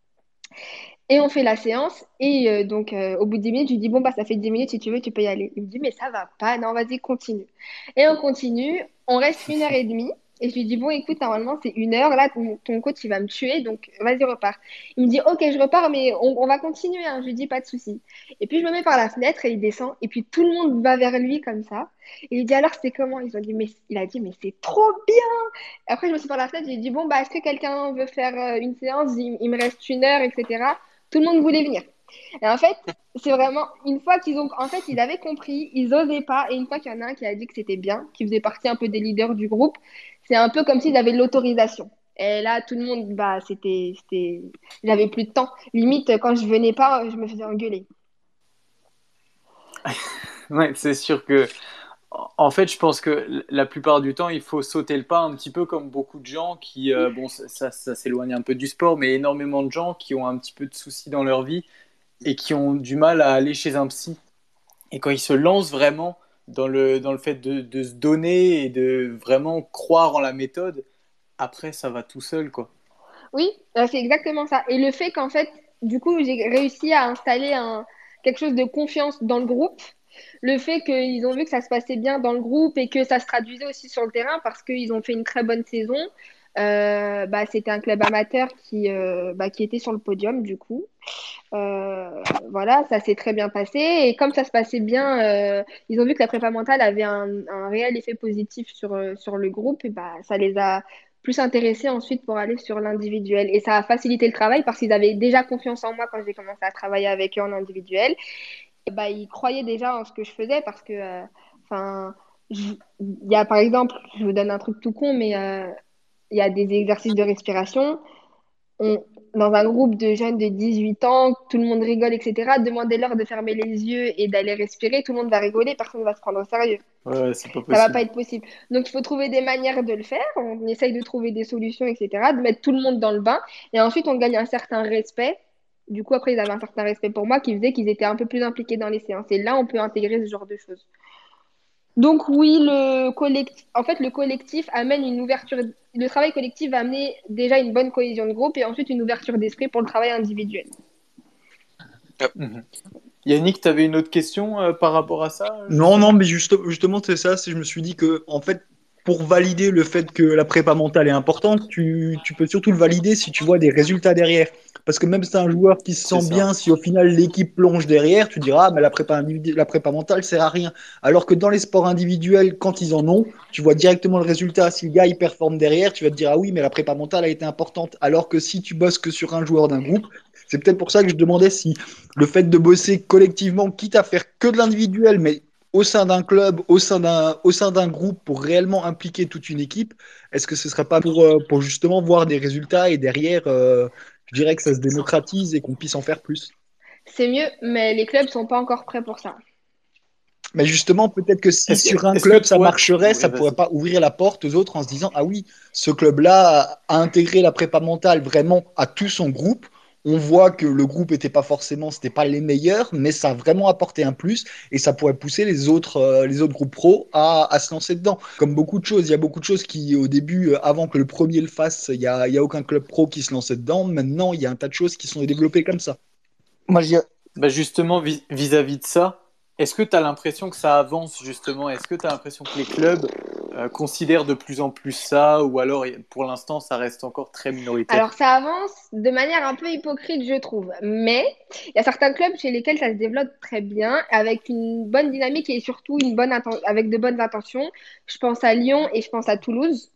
Et on fait la séance. Et euh, donc, euh, au bout de dix minutes, je lui dis, bon, bah, ça fait dix minutes, si tu veux, tu peux y aller. Il me dit, mais ça va pas. Non, vas-y, continue. Et on continue. On reste une heure et demie. Et je lui dis, bon, écoute, normalement, c'est une heure. Là, ton, ton coach, il va me tuer. Donc, vas-y, repars. Il me dit, ok, je repars, mais on, on va continuer. Hein. Je lui dis, pas de souci. Et puis, je me mets par la fenêtre et il descend. Et puis, tout le monde va vers lui comme ça. Et il dit, alors, c'est comment? Ils ont dit, mais, il a dit, mais c'est trop bien. Après, je me suis par la fenêtre. J'ai dit, bon, bah, est-ce que quelqu'un veut faire euh, une séance? Il, il me reste une heure, et cetera. Tout le monde voulait venir. Et en fait, c'est vraiment une fois qu'ils ont, en fait, ils avaient compris, ils osaient pas. Et une fois qu'il y en a un qui a dit que c'était bien, qui faisait partie un peu des leaders du groupe, c'est un peu comme s'ils avaient l'autorisation. Et là, tout le monde, bah, c'était, c'était, j'avais plus de temps. Limite, quand je venais pas, je me faisais engueuler. Ouais, c'est sûr que, en fait, je pense que la plupart du temps, il faut sauter le pas un petit peu comme beaucoup de gens qui, euh, bon, ça, ça, ça s'éloigne un peu du sport, mais énormément de gens qui ont un petit peu de soucis dans leur vie et qui ont du mal à aller chez un psy. Et quand ils se lancent vraiment dans le, dans le fait de, de se donner et de vraiment croire en la méthode, après, ça va tout seul, quoi. Oui, euh, c'est exactement ça. Et le fait qu'en fait, du coup, j'ai réussi à installer un, quelque chose de confiance dans le groupe. Le fait qu'ils ont vu que ça se passait bien dans le groupe et que ça se traduisait aussi sur le terrain parce qu'ils ont fait une très bonne saison. Euh, bah, c'était un club amateur qui, euh, bah, qui était sur le podium, du coup. Euh, voilà, ça s'est très bien passé. Et comme ça se passait bien, euh, ils ont vu que la prépa mentale avait un, un réel effet positif sur, euh, sur le groupe. Et bah, ça les a plus intéressés ensuite pour aller sur l'individuel. Et ça a facilité le travail parce qu'ils avaient déjà confiance en moi quand j'ai commencé à travailler avec eux en individuel. Et bah, ils croyaient déjà en ce que je faisais parce que, euh, enfin, je- il y a par exemple, je vous donne un truc tout con, mais euh, il y a des exercices de respiration on- dans un groupe de jeunes de dix-huit ans, tout le monde rigole, et cetera. Demandez-leur de fermer les yeux et d'aller respirer, tout le monde va rigoler, personne ne va se prendre au sérieux. Ouais, ouais, c'est pas Ça va possible. pas être possible. Donc, il faut trouver des manières de le faire. On essaye de trouver des solutions, et cetera, de mettre tout le monde dans le bain. Et ensuite, on gagne un certain respect. Du coup, après, ils avaient un certain respect pour moi qui faisait qu'ils étaient un peu plus impliqués dans les séances. Et là, on peut intégrer ce genre de choses. Donc oui, le collectif, en fait, le collectif amène une ouverture. Le travail collectif va amener déjà une bonne cohésion de groupe et ensuite une ouverture d'esprit pour le travail individuel. Mhm. Yannick, tu avais une autre question euh, par rapport à ça, Non, justement? non, mais juste, justement, c'est ça. C'est, je me suis dit que, en fait, pour valider le fait que la prépa mentale est importante, tu, tu peux surtout le valider si tu vois des résultats derrière. Parce que même si c'est un joueur qui se C'est sent ça. bien, si au final l'équipe plonge derrière, tu diras, ah, mais la prépa, individu- la prépa mentale sert à rien. Alors que dans les sports individuels, quand ils en ont, tu vois directement le résultat. Si le gars il performe derrière, tu vas te dire, ah oui, mais la prépa mentale a été importante. Alors que si tu bosses que sur un joueur d'un groupe, c'est peut-être pour ça que je demandais si le fait de bosser collectivement, quitte à faire que de l'individuel, mais au sein d'un club, au sein d'un, au sein d'un groupe, pour réellement impliquer toute une équipe, est-ce que ce serait pas pour, euh, pour justement voir des résultats et derrière, euh, je dirais que ça se démocratise et qu'on puisse en faire plus? C'est mieux, mais les clubs sont pas encore prêts pour ça. Mais justement, peut-être que si Est-ce que- sur un est-ce que club ça toi, marcherait, oui, ça vas-y. pourrait pas ouvrir la porte aux autres en se disant ah oui, ce club-là a intégré la prépa mentale vraiment à tout son groupe. On voit que le groupe était pas forcément, c'était pas les meilleurs, mais ça a vraiment apporté un plus et ça pourrait pousser les autres, euh, les autres groupes pro à, à se lancer dedans. Comme beaucoup de choses, il y a beaucoup de choses qui au début, euh, avant que le premier le fasse, il y a, il y a aucun club pro qui se lançait dedans. Maintenant, il y a un tas de choses qui sont développées comme ça. Moi, je dirais- Bah justement, vis- vis-à-vis de ça, est-ce que tu as l'impression que ça avance justement? Est-ce que tu as l'impression que les clubs euh, considèrent de plus en plus ça ou alors pour l'instant ça reste encore très Alors, minoritaire? ça avance de manière un peu hypocrite, je trouve. Mais il y a certains clubs chez lesquels ça se développe très bien, avec une bonne dynamique et surtout une bonne inten- avec de bonnes intentions. Je pense à Lyon et je pense à Toulouse.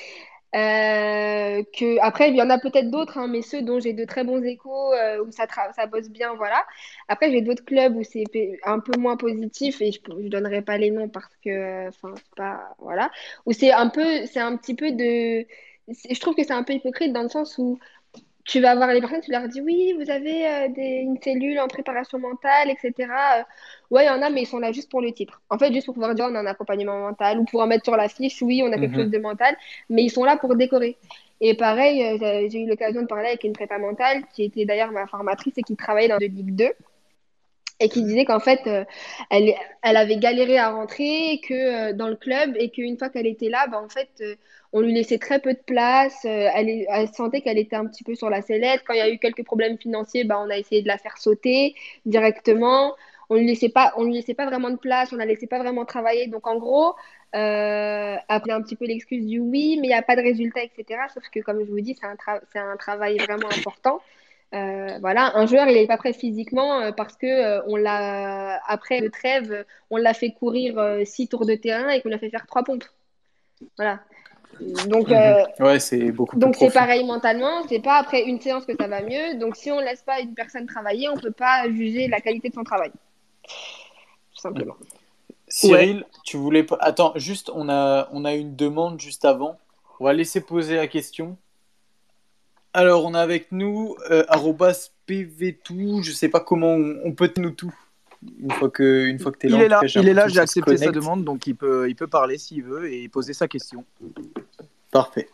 Euh, que après il y en a peut-être d'autres, hein, mais ceux dont j'ai de très bons échos, euh, où ça, tra- ça bosse bien, voilà. Après j'ai d'autres clubs où c'est pe- un peu moins positif et je ne donnerai pas les noms parce que euh, enfin c'est pas voilà, où c'est un peu c'est un petit peu de c'est- je trouve que c'est un peu hypocrite dans le sens où tu vas voir les personnes, tu leur dis oui, vous avez euh, des, une cellule en préparation mentale, et cetera. Euh, ouais, il y en a, mais ils sont là juste pour le titre. En fait, juste pour pouvoir dire on a un accompagnement mental ou pour en mettre sur la fiche, oui, on a quelque chose Mhm. de mental, mais ils sont là pour décorer. Et pareil, euh, j'ai j'ai eu l'occasion de parler avec une prépa mentale qui était d'ailleurs ma formatrice et qui travaillait dans de Ligue deux et qui disait qu'en fait, euh, elle, elle avait galéré à rentrer que, euh, dans le club et qu'une fois qu'elle était là, bah, en fait, euh, on lui laissait très peu de place. Euh, elle, est- elle sentait qu'elle était un petit peu sur la sellette. Quand il y a eu quelques problèmes financiers, bah, on a essayé de la faire sauter directement. On lui laissait pas, on lui laissait pas vraiment de place, on la laissait pas vraiment travailler. Donc en gros, euh, après un petit peu l'excuse du oui, mais il n'y a pas de résultat, et cetera. Sauf que comme je vous dis, c'est un, tra- c'est un travail vraiment important. Euh, voilà, un joueur, il n'est pas prêt physiquement euh, parce que euh, on l'a après le trêve, on l'a fait courir euh, six tours de terrain et qu'on l'a fait faire trois pompes. Voilà. Donc Mhm. euh, Ouais, c'est beaucoup plus donc c'est profond. pareil mentalement, c'est pas après une séance que ça va mieux. Donc si on laisse pas une personne travailler, on peut pas juger la qualité de son travail, tout simplement. Ouais, Cyril, tu voulais pas... Attends, juste, on a, on a une demande juste avant. On va laisser poser la question. Alors, on a avec nous euh, arobase P V tout. Je sais pas comment on, on peut nous tout. Une fois que, une fois que t'es là, il en est tout là, cas, j'ai il est là, l'impression que j'ai ça se accepté sa connecte. demande, donc il peut, il peut parler s'il veut et poser sa question. Parfait.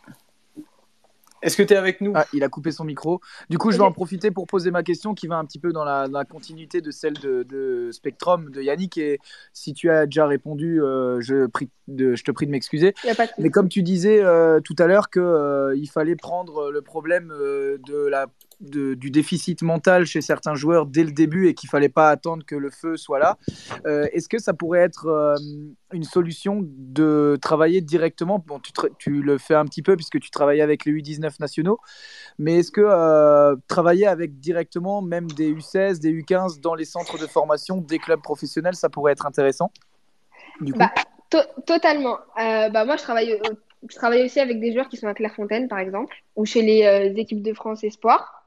Est-ce que tu es avec nous? Ah, il a coupé son micro. Du coup, je vais en profiter pour poser ma question qui va un petit peu dans la, dans la continuité de celle de, de Spectrum, de Yannick. Et si tu as déjà répondu, euh, je, prie de, je te prie de m'excuser. Il n'y a pas de Mais souci. comme tu disais euh, tout à l'heure qu'il euh, fallait prendre le problème euh, de la, de, du déficit mental chez certains joueurs dès le début et qu'il fallait pas attendre que le feu soit là, euh, est-ce que ça pourrait être euh, une solution de travailler directement? Bon, tu, tra- tu le fais un petit peu puisque tu travailles avec les U dix-neuf nationaux, mais est-ce que euh, travailler avec directement même des U seize, des U quinze dans les centres de formation des clubs professionnels, ça pourrait être intéressant du coup? Bah, to- totalement. Euh, bah, moi, je travaille, euh, je travaille aussi avec des joueurs qui sont à Clairefontaine, par exemple, ou chez les euh, équipes de France Espoir.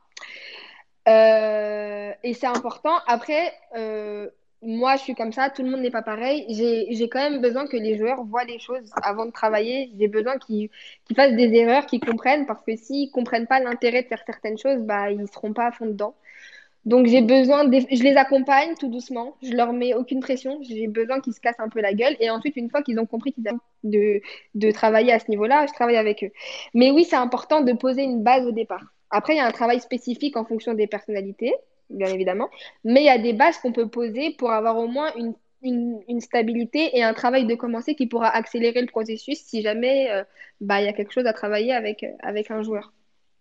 Euh, et c'est important. Après, euh, moi, je suis comme ça, tout le monde n'est pas pareil. J'ai, j'ai quand même besoin que les joueurs voient les choses avant de travailler. J'ai besoin qu'ils qu'ils fassent des erreurs, qu'ils comprennent, parce que s'ils comprennent pas l'intérêt de faire certaines choses, bah, ils seront pas à fond dedans. Donc j'ai besoin, des- je les accompagne tout doucement, je leur mets aucune pression, j'ai besoin qu'ils se cassent un peu la gueule et ensuite une fois qu'ils ont compris qu'ils ont de, de travailler à ce niveau-là, je travaille avec eux. Mais oui, c'est important de poser une base au départ. Après, il y a un travail spécifique en fonction des personnalités, bien évidemment, mais il y a des bases qu'on peut poser pour avoir au moins une, une, une stabilité et un travail de commencer qui pourra accélérer le processus si jamais euh, bah, il y a quelque chose à travailler avec, avec un joueur.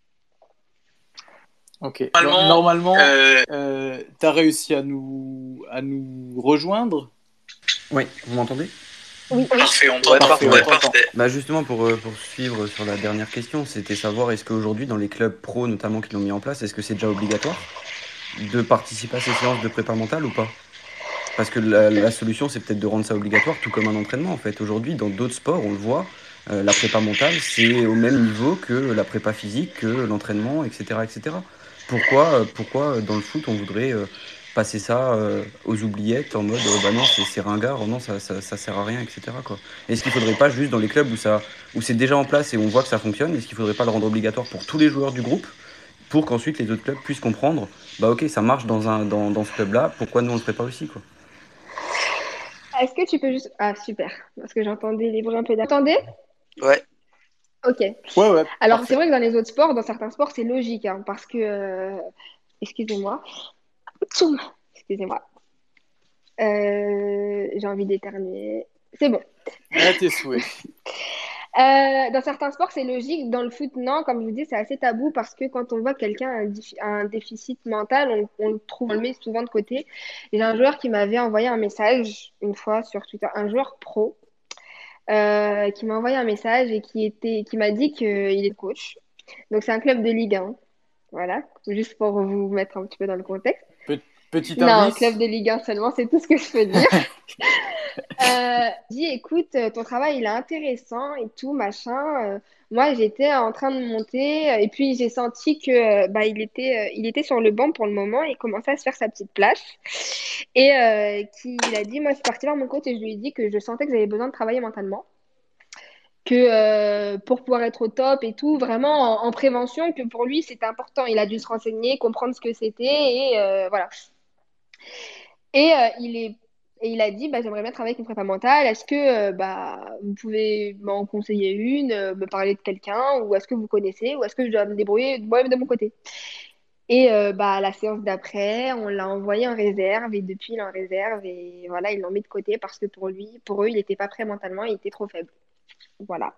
Ok. Bon, Normalement, normalement, euh, euh, tu as réussi à nous, à nous rejoindre. Oui, vous m'entendez? Oui, parfait, on Ouais, t'entend. parfait, on Ouais, t'entend. parfait. Bah justement, pour, euh, pour suivre sur la dernière question, c'était savoir est-ce qu'aujourd'hui, dans les clubs pro notamment qui l'ont mis en place, est-ce que c'est déjà obligatoire de participer à ces séances de prépa mentale ou pas? Parce que la, la solution, c'est peut-être de rendre ça obligatoire, tout comme un entraînement en fait. Aujourd'hui, dans d'autres sports, on le voit, euh, la prépa mentale, c'est au même niveau que la prépa physique, que l'entraînement, et cetera, et cetera. Pourquoi, euh, pourquoi euh, dans le foot, on voudrait euh, passer ça euh, aux oubliettes en mode euh, bah non, c'est c'est ringard, oh non, ça, ça, ça sert à rien, et cetera quoi. Est-ce qu'il faudrait pas juste dans les clubs où ça, où c'est déjà en place et où on voit que ça fonctionne, est-ce qu'il faudrait pas le rendre obligatoire pour tous les joueurs du groupe pour qu'ensuite les autres clubs puissent comprendre, bah ok, ça marche dans un dans, dans ce club-là, pourquoi nous on le ferait pas aussi quoi? Est-ce que tu peux juste... Ah, super, parce que j'entendais les bruits un peu... Attendez. Ouais. Ok. Ouais, ouais, Alors, parfait. c'est vrai que dans les autres sports, dans certains sports, c'est logique, hein, parce que... euh, Excusez-moi. Tchoum. Excusez-moi. Euh, J'ai envie d'éternuer. C'est bon. À tes souhaits. Euh, dans certains sports, c'est logique. Dans le foot, non. Comme je vous dis, c'est assez tabou parce que quand on voit que quelqu'un a un, dif- a un déficit mental, on, on le trouve, on le met souvent de côté. J'ai un joueur qui m'avait envoyé un message une fois sur Twitter, un joueur pro, euh, qui m'a envoyé un message et qui était, qui m'a dit qu'il est coach. Donc, c'est un club de Ligue un. Voilà, juste pour vous mettre un petit peu dans le contexte. Pe- Petit Non, club indice. de Ligue un seulement, c'est tout ce que je peux dire. Euh, dit, écoute, euh, ton travail, il est intéressant et tout, machin. Euh, moi, j'étais en train de monter euh, et puis j'ai senti que euh, bah, il était, euh, il était sur le banc pour le moment et commençait à se faire sa petite place. Et euh, qu'il a dit, moi, je suis partie voir mon coach et je lui ai dit que je sentais que j'avais besoin de travailler mentalement. Que euh, pour pouvoir être au top et tout, vraiment en, en prévention, que pour lui, c'était important. Il a dû se renseigner, comprendre ce que c'était et euh, voilà. Et, euh, il est, et il a dit, bah, j'aimerais bien travailler avec une prépa mentale. Est-ce que euh, bah, vous pouvez m'en conseiller une, euh, me parler de quelqu'un, ou est-ce que vous connaissez, ou est-ce que je dois me débrouiller moi-même de mon côté? Et euh, bah, la séance d'après, on l'a envoyé en réserve, et depuis, il est en réserve, et voilà, ils l'ont mis de côté parce que pour lui, pour eux, il n'était pas prêt mentalement, il était trop faible. Voilà.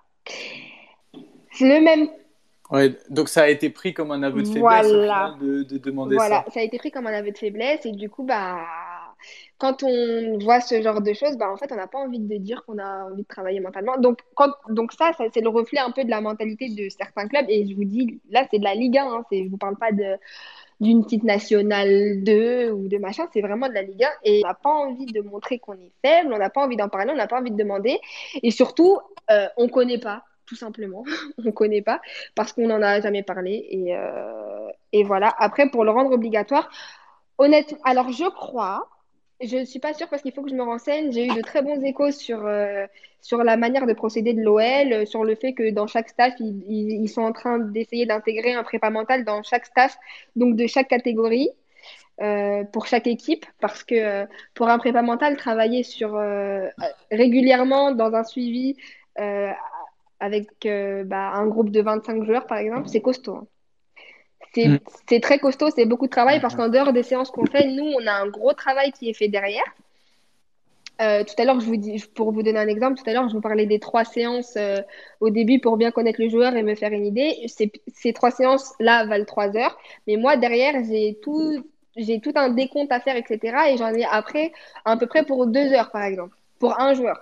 C'est le même. Ouais, donc ça a été pris comme un aveu de faiblesse au Voilà. final de, de demander Voilà, ça. ça a été pris comme un aveu de faiblesse et du coup, bah, quand on voit ce genre de choses, bah, en fait, on n'a pas envie de dire qu'on a envie de travailler mentalement. Donc, quand, donc ça, ça c'est le reflet un peu de la mentalité de certains clubs. Et je vous dis, là, c'est de la Ligue un. Hein, c'est, je vous parle pas de, d'une petite nationale deux ou de machin, c'est vraiment de la Ligue un. Et on n'a pas envie de montrer qu'on est faible, on n'a pas envie d'en parler, on n'a pas envie de demander. Et surtout, euh, on ne connaît pas. Tout simplement, on ne connaît pas parce qu'on n'en a jamais parlé. Et, euh, et voilà. Après, pour le rendre obligatoire, honnêtement, alors je crois, je ne suis pas sûre parce qu'il faut que je me renseigne. J'ai eu de très bons échos sur, euh, sur la manière de procéder de l'O L, euh, sur le fait que dans chaque staff, ils, ils- ils sont en train d'essayer d'intégrer un prépa mental dans chaque staff, donc de chaque catégorie, euh, pour chaque équipe, parce que euh, pour un prépa mental, travailler sur, euh, régulièrement dans un suivi euh, avec euh, bah, un groupe de vingt-cinq joueurs, par exemple, c'est costaud. Hein. Mm. C'est c'est très costaud, c'est beaucoup de travail parce Mhm. qu'en dehors des séances qu'on fait, nous, on a un gros travail qui est fait derrière. Euh, tout à l'heure, je vous dis, pour vous donner un exemple, tout à l'heure, je vous parlais des trois séances euh, au début pour bien connaître le joueur et me faire une idée. Ces, ces trois séances-là valent trois heures, mais moi, derrière, j'ai tout, j'ai tout un décompte à faire, et cetera. Et j'en ai après à peu près pour deux heures, par exemple, pour un joueur.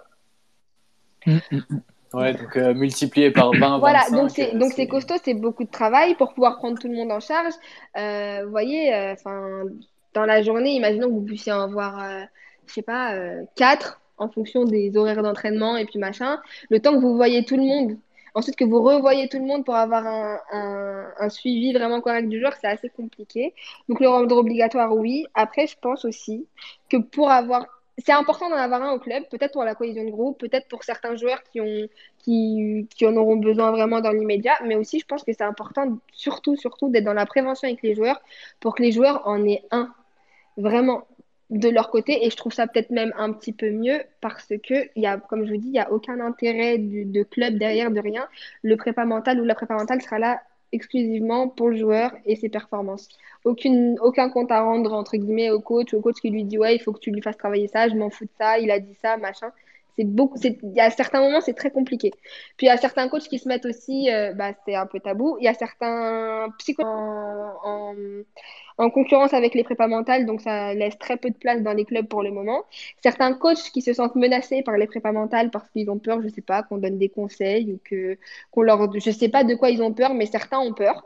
Mm, mm. Ouais, donc euh, multiplié par vingt, Voilà, donc vingt-cinq, c'est euh, donc c'est c'est... costaud, c'est beaucoup de travail pour pouvoir prendre tout le monde en charge. Euh, vous voyez, euh, enfin, dans la journée, imaginons que vous puissiez en voir, euh, je sais pas, euh, quatre en fonction des horaires d'entraînement et puis machin. Le temps que vous voyez tout le monde, ensuite que vous revoyez tout le monde pour avoir un, un, un suivi vraiment correct du joueur, c'est assez compliqué. Donc le rendre obligatoire, oui. Après, je pense aussi que pour avoir c'est important d'en avoir un au club, peut-être pour la cohésion de groupe, peut-être pour certains joueurs qui ont qui, qui en auront besoin vraiment dans l'immédiat, mais aussi je pense que c'est important, surtout, surtout, d'être dans la prévention avec les joueurs pour que les joueurs en aient un vraiment de leur côté. Et je trouve ça peut-être même un petit peu mieux parce que, il y a, comme je vous dis, il n'y a aucun intérêt du, de club derrière, de rien. Le prépa mental ou la prépa mentale sera là exclusivement pour le joueur et ses performances. Aucune, aucun compte à rendre, entre guillemets, au coach, au coach qui lui dit, ouais, il faut que tu lui fasses travailler ça, je m'en fous de ça, il a dit ça, machin. C'est beaucoup, c'est, il y a certains moments, c'est très compliqué. Puis il y a certains coachs qui se mettent aussi, euh, bah, c'est un peu tabou. Il y a certains psychologues en, en, en concurrence avec les prépas mentales, donc ça laisse très peu de place dans les clubs pour le moment. Certains coachs qui se sentent menacés par les prépas mentales parce qu'ils ont peur, je sais pas, qu'on donne des conseils ou que qu'on leur, je sais pas de quoi ils ont peur, mais certains ont peur.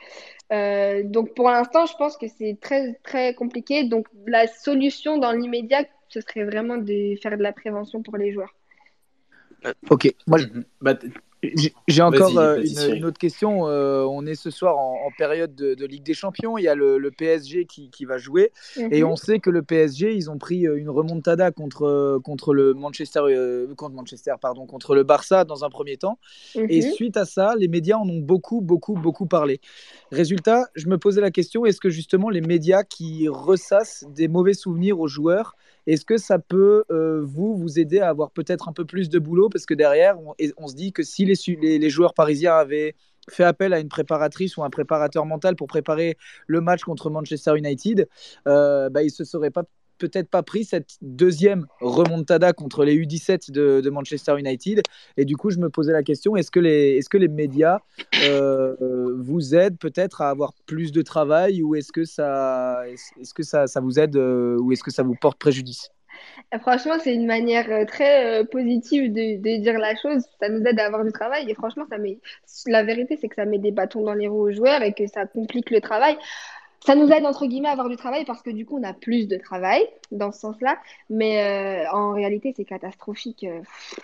Euh, donc pour l'instant, je pense que c'est très très compliqué. Donc la solution dans l'immédiat, ce serait vraiment de faire de la prévention pour les joueurs. Ok, moi je- Mhm. Bah, t- j'ai j'ai encore vas-y, euh, vas-y, une, Cyril. une autre question. Euh, on est ce soir en, en période de, de Ligue des Champions. Il y a le, le P S G qui, qui va jouer. Et Mhm. on sait que le P S G, ils ont pris euh, une remontada contre, euh, contre le Manchester, euh, contre Manchester, pardon, contre le Barça dans un premier temps. Et Mhm. suite à ça, les médias en ont beaucoup, beaucoup, beaucoup parlé. Résultat, je me posais la question, est-ce que justement les médias qui ressassent des mauvais souvenirs aux joueurs, est-ce que ça peut euh, vous, vous aider à avoir peut-être un peu plus de boulot? Parce que derrière, on, on se dit que si les, les, les joueurs parisiens avaient fait appel à une préparatrice ou un préparateur mental pour préparer le match contre Manchester United, euh, bah, ils ne se seraient pas peut-être pas pris cette deuxième remontada contre les U dix-sept de, de Manchester United. Et du coup, je me posais la question, est-ce que les, est-ce que les médias euh, vous aident peut-être à avoir plus de travail ou est-ce que ça, est-ce que ça, ça vous aide euh, ou est-ce que ça vous porte préjudice? Franchement, c'est une manière euh, très euh, positive de, de dire la chose. Ça nous aide à avoir du travail. Et franchement, ça met... la vérité, c'est que ça met des bâtons dans les roues aux joueurs et que ça complique le travail. Ça nous aide, entre guillemets, à avoir du travail parce que du coup, on a plus de travail dans ce sens-là. Mais euh, en réalité, c'est catastrophique. Euh,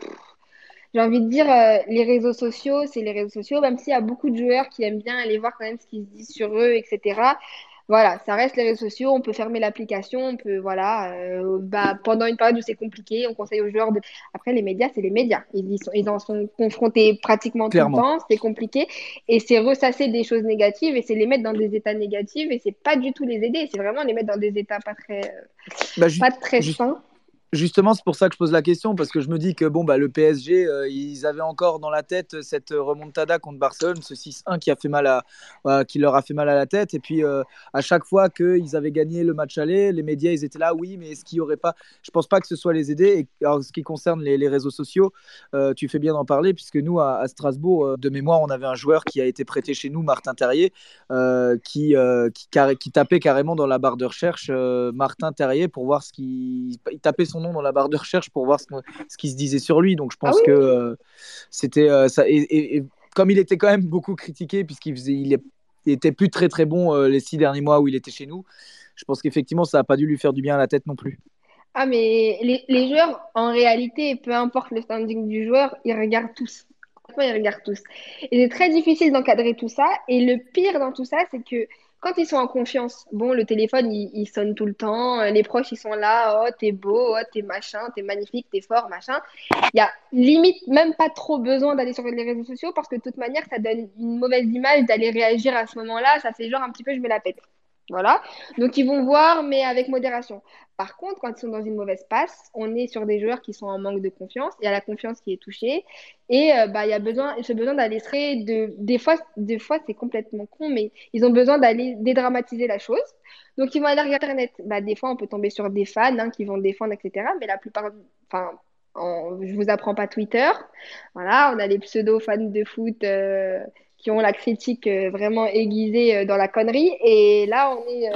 J'ai envie de dire, euh, les réseaux sociaux, c'est les réseaux sociaux, même s'il y a beaucoup de joueurs qui aiment bien aller voir quand même ce qu'ils se disent sur eux, et cetera. Voilà, ça reste les réseaux sociaux, on peut fermer l'application, on peut, voilà, euh, bah, pendant une période où c'est compliqué, on conseille aux joueurs de... Après, les médias, c'est les médias. Ils, y sont, ils en sont confrontés pratiquement tout le Clairement. temps, c'est compliqué, et c'est ressasser des choses négatives, et c'est les mettre dans des états négatifs, et c'est pas du tout les aider, c'est vraiment les mettre dans des états pas très, euh, Bah, ju- pas très ju- sains. Justement, c'est pour ça que je pose la question, parce que je me dis que bon, bah, le P S G, euh, ils avaient encore dans la tête cette remontada contre Barcelone, ce six un qui, a fait mal à, euh, qui leur a fait mal à la tête. Et puis, euh, à chaque fois qu'ils avaient gagné le match aller, les médias, ils étaient là, oui, mais est-ce qu'il n'y aurait pas... Je ne pense pas que ce soit les aider. Et alors, ce qui concerne les, les réseaux sociaux, euh, tu fais bien d'en parler, puisque nous, à, à Strasbourg, euh, de mémoire, on avait un joueur qui a été prêté chez nous, Martin Terrier, euh, qui, euh, qui, carré- qui tapait carrément dans la barre de recherche euh, Martin Terrier pour voir ce qui... Il tapait son nom dans la barre de recherche pour voir ce, ce qui se disait sur lui. Donc je Ah pense oui, que euh, c'était euh, ça. Et, et, et, comme il était quand même beaucoup critiqué, puisqu'il faisait, il, est, il était plus très très bon euh, les six derniers mois où il était chez nous, je pense qu'effectivement ça n'a pas dû lui faire du bien à la tête non plus. Ah, mais les, les joueurs, en réalité, peu importe le standing du joueur, ils regardent tous. Franchement, ils regardent tous. Et c'est très difficile d'encadrer tout ça. Et le pire dans tout ça, c'est que quand ils sont en confiance, bon, le téléphone, il, il sonne tout le temps. euh, Les proches, ils sont là. Oh, t'es beau, oh, t'es machin, t'es magnifique, t'es fort, machin. Il y a limite même pas trop besoin d'aller sur les réseaux sociaux parce que de toute manière, ça donne une mauvaise image d'aller réagir à ce moment-là. Ça fait genre un petit peu, je me la pète. Voilà. Donc, ils vont voir, mais avec modération. Par contre, quand ils sont dans une mauvaise passe, on est sur des joueurs qui sont en manque de confiance. Il y a la confiance qui est touchée. Et euh, bah, il y a besoin, ce besoin d'aller se ré- de, des fois, des fois c'est complètement con, mais ils ont besoin d'aller dédramatiser la chose. Donc, ils vont aller regarder Internet. Bah, des fois, on peut tomber sur des fans hein, qui vont défendre, et cetera. Mais la plupart, enfin, en- je vous apprends pas Twitter. Voilà, on a les pseudo-fans de foot euh, qui ont la critique euh, vraiment aiguisée euh, dans la connerie. Et là, on est.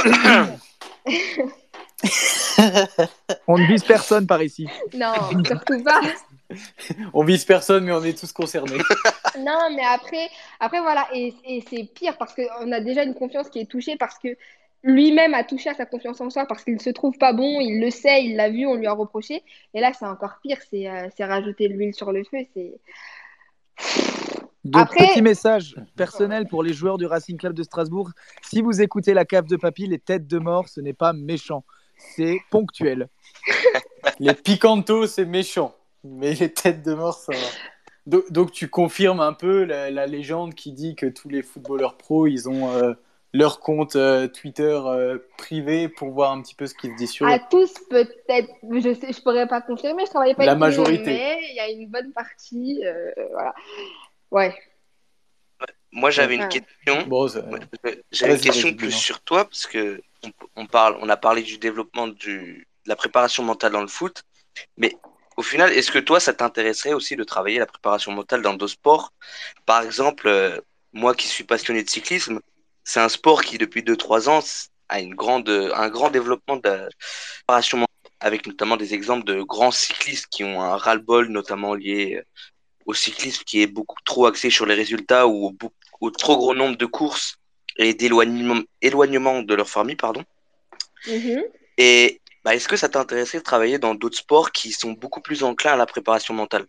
euh, On ne vise personne par ici. Non, surtout pas. On vise personne, mais on est tous concernés. Non, mais après, après voilà, et, et c'est pire parce qu'on a déjà une confiance qui est touchée parce que lui-même a touché à sa confiance en soi parce qu'il ne se trouve pas bon, il le sait, il l'a vu, on lui a reproché. Et là, c'est encore pire, c'est euh, c'est rajouter de l'huile sur le feu. C'est Donc, après, petit message personnel pour les joueurs du Racing Club de Strasbourg. Si vous écoutez la cave de papy, les têtes de mort, ce n'est pas méchant. C'est ponctuel. Les picantos, c'est méchant. Mais les têtes de mort, ça va. Donc, donc tu confirmes un peu la, la légende qui dit que tous les footballeurs pros, ils ont euh, leur compte euh, Twitter euh, privé pour voir un petit peu ce qui se dit sur à eux. tous peut-être, je sais, je pourrais pas confirmer, je travaille pas La avec tout le monde, majorité. mais il y a une bonne partie, euh, voilà. Ouais. Moi, j'avais une Ah. question. Bon, ça- Ouais, euh, J'avais une Vas-y, question vas-y, plus dis-moi. sur toi, parce que on, on parle, on a parlé du développement du, de la préparation mentale dans le foot, mais au final, est-ce que toi, ça t'intéresserait aussi de travailler la préparation mentale dans d'autres sports? Par exemple, euh, moi qui suis passionné de cyclisme, c'est un sport qui, depuis deux trois ans, s- a une grande, un grand développement de la préparation mentale, avec notamment des exemples de grands cyclistes qui ont un ras-le-bol, notamment lié au cyclisme qui est beaucoup trop axé sur les résultats ou au, bou- au trop gros nombre de courses et d'éloignement éloignement de leur famille, pardon. Mhm. Et bah, est-ce que ça t'intéresserait de travailler dans d'autres sports qui sont beaucoup plus enclins à la préparation mentale?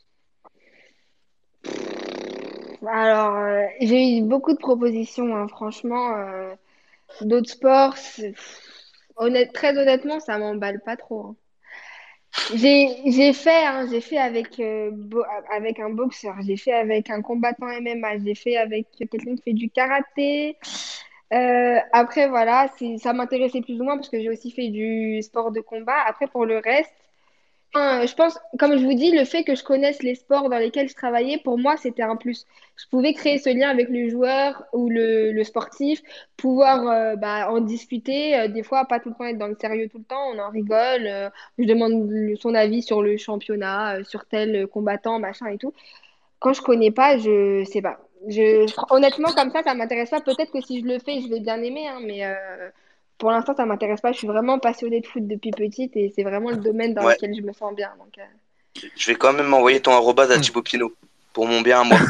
Alors, euh, j'ai eu beaucoup de propositions, hein, franchement. euh, D'autres sports, c'est- honnête, très honnêtement, ça m'emballe pas trop. hein. J'ai, j'ai fait, hein, j'ai fait avec, euh, bo- avec un boxeur, j'ai fait avec un combattant M M A, j'ai fait avec quelqu'un qui fait du karaté. Euh, après, voilà, c'est- ça m'intéressait plus ou moins parce que j'ai aussi fait du sport de combat. Après, pour le reste, Enfin, je pense, comme je vous dis, le fait que je connaisse les sports dans lesquels je travaillais, pour moi, c'était un plus. Je pouvais créer ce lien avec le joueur ou le, le sportif, pouvoir euh, bah, en discuter. Euh, des fois, pas tout le temps être dans le sérieux tout le temps, on en rigole. Euh, je demande le- son avis sur le championnat, euh, sur tel combattant, machin et tout. Quand je connais pas, je sais pas. Je, honnêtement, comme ça, ça m'intéresse pas. Peut-être que si je le fais, je vais bien aimer, hein, mais euh, pour l'instant, ça m'intéresse pas. Je suis vraiment passionnée de foot depuis petite et c'est vraiment le domaine dans Ouais, lequel je me sens bien. Donc, euh, je vais quand même envoyer ton arrobase à Thibaut Pinot pour mon bien à moi.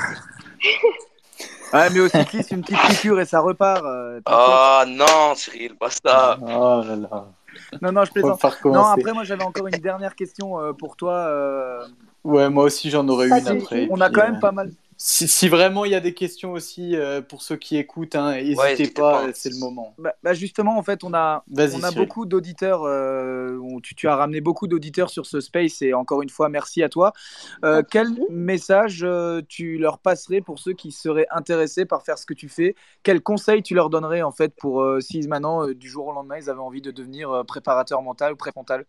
Ouais, mais au cyclisme, une petite piqûre et ça repart, euh, t'inquiète. Ah non, Cyril, basta. Oh là là, Non, non, je on va plaisante. pas Non, recommencer. après, moi, j'avais encore une dernière question euh, pour toi. euh, Ouais, moi aussi j'en aurais pas une de après. Et souci. On a puis, quand euh, même pas mal. si, si vraiment il y a des questions aussi euh, pour ceux qui écoutent, hein, Ouais, n'hésitez n'hésitez pas, pas, hein. c'est le moment. Bah, bah, justement, en fait, on a, Vas-y on a Cyril. beaucoup d'auditeurs. euh, on- tu, tu as ramené beaucoup d'auditeurs sur ce space et encore une fois, merci à toi. Pas Euh, de quel souci. message euh, tu leur passerais pour ceux qui seraient intéressés par faire ce que tu fais? Quel conseil tu leur donnerais en fait pour euh, si maintenant, euh, du jour au lendemain, ils avaient envie de devenir euh, préparateur mental ou préfrontal?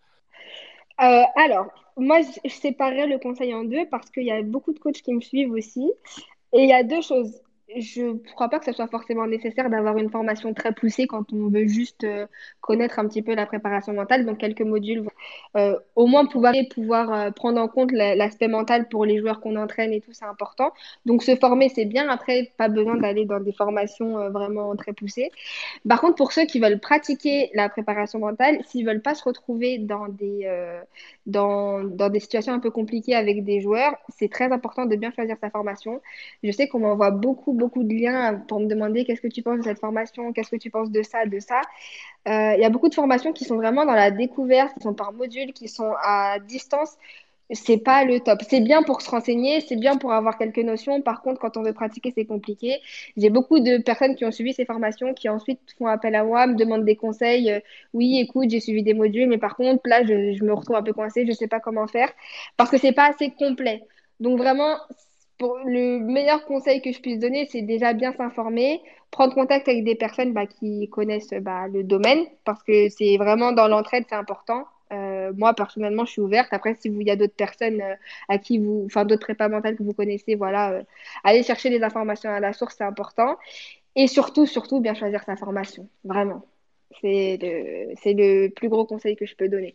Euh, alors, moi, je, je séparerais le conseil en deux parce qu'il y a beaucoup de coachs qui me suivent aussi. Et il y a deux choses. Je ne crois pas que ce soit forcément nécessaire d'avoir une formation très poussée quand on veut juste euh, connaître un petit peu la préparation mentale. Donc, quelques modules, euh, au moins pouvoir, pouvoir euh, prendre en compte la- l'aspect mental pour les joueurs qu'on entraîne et tout, c'est important. Donc, se former, c'est bien. Après, pas besoin d'aller dans des formations euh, vraiment très poussées. Par contre, pour ceux qui veulent pratiquer la préparation mentale, s'ils veulent pas se retrouver dans des, euh, dans, dans des situations un peu compliquées avec des joueurs, c'est très important de bien choisir sa formation. Je sais qu'on m'envoie beaucoup, beaucoup de liens pour me demander qu'est-ce que tu penses de cette formation, qu'est-ce que tu penses de ça, de ça. Euh, Il y a beaucoup de formations qui sont vraiment dans la découverte, qui sont par module, qui sont à distance. C'est pas le top. C'est bien pour se renseigner, c'est bien pour avoir quelques notions. Par contre, quand on veut pratiquer, c'est compliqué. J'ai beaucoup de personnes qui ont suivi ces formations, qui ensuite font appel à moi, me demandent des conseils. Euh, oui, écoute, j'ai suivi des modules, mais par contre, là, je, je me retrouve un peu coincée, je sais pas comment faire parce que c'est pas assez complet. Donc vraiment, pour le meilleur conseil que je puisse donner, c'est déjà bien s'informer, prendre contact avec des personnes bah, qui connaissent bah, le domaine, parce que c'est vraiment dans l'entraide, c'est important. Euh, moi, personnellement, je suis ouverte. Après, si vous, il y a d'autres personnes euh, à qui vous, enfin, d'autres prépas mentales que vous connaissez, voilà, euh, allez chercher les informations à la source, c'est important. Et surtout, surtout, bien choisir sa formation. Vraiment. C'est le, c'est le plus gros conseil que je peux donner.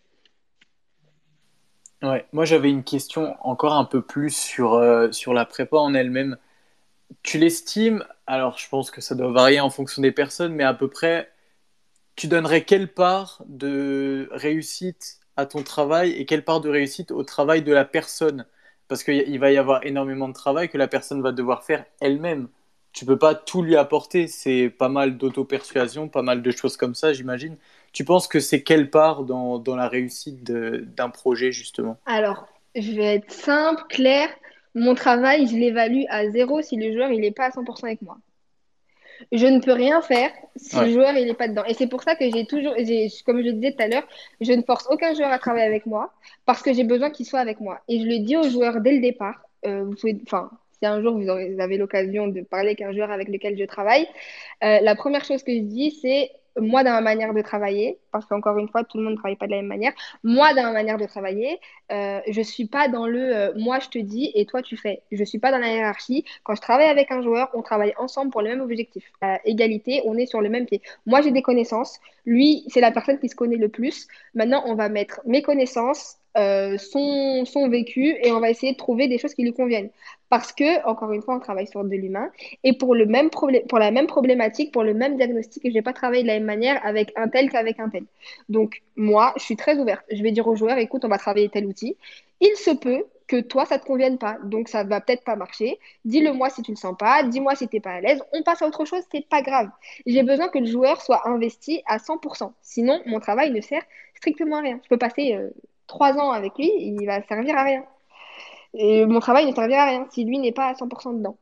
Ouais, moi j'avais une question encore un peu plus sur, euh, sur la prépa en elle-même. Tu l'estimes, alors je pense que ça doit varier en fonction des personnes, mais à peu près, tu donnerais quelle part de réussite à ton travail et quelle part de réussite au travail de la personne? Parce qu'il va y avoir énormément de travail que la personne va devoir faire elle-même. Tu peux pas tout lui apporter, c'est pas mal d'auto-persuasion, pas mal de choses comme ça, j'imagine. Tu penses que c'est quelle part dans, dans la réussite de- d'un projet, justement? Alors, je vais être simple, claire. Mon travail, je l'évalue à zéro si le joueur il n'est pas à cent pour cent avec moi. Je ne peux rien faire si le Ouais. joueur il n'est pas dedans. Et c'est pour ça que j'ai toujours, j'ai, comme je le disais tout à l'heure, je ne force aucun joueur à travailler avec moi parce que j'ai besoin qu'il soit avec moi. Et je le dis aux joueurs dès le départ. Euh, vous pouvez, enfin, si un jour vous, aurez- vous avez l'occasion de parler avec un joueur avec lequel je travaille, euh, la première chose que je dis, c'est moi dans ma manière de travailler, parce qu'encore une fois, tout le monde ne travaille pas de la même manière. Moi dans ma manière de travailler, euh, je suis pas dans le euh, moi je te dis et toi tu fais. Je suis pas dans la hiérarchie. Quand je travaille avec un joueur, on travaille ensemble pour le même objectif. À égalité, on est sur le même pied. Moi j'ai des connaissances, lui c'est la personne qui se connaît le plus. Maintenant on va mettre mes connaissances, euh, son, son vécu et on va essayer de trouver des choses qui lui conviennent. Parce que, encore une fois, on travaille sur de l'humain. Et pour, le même problé- pour la même problématique, pour le même diagnostic, je ne vais pas travailler de la même manière avec un tel qu'avec un tel. Donc, moi, je suis très ouverte. Je vais dire aux joueurs, écoute, on va travailler tel outil. Il se peut que toi, ça ne te convienne pas. Donc, ça ne va peut-être pas marcher. Dis-le moi si tu ne le sens pas. Dis-moi si tu n'es pas à l'aise. On passe à autre chose, c'est pas grave. J'ai besoin que le joueur soit investi à cent pour cent. Sinon, mon travail ne sert strictement à rien. Je peux passer euh, trois ans avec lui, il va servir à rien. Et mon travail ne servira à rien si lui n'est pas à cent pour cent dedans.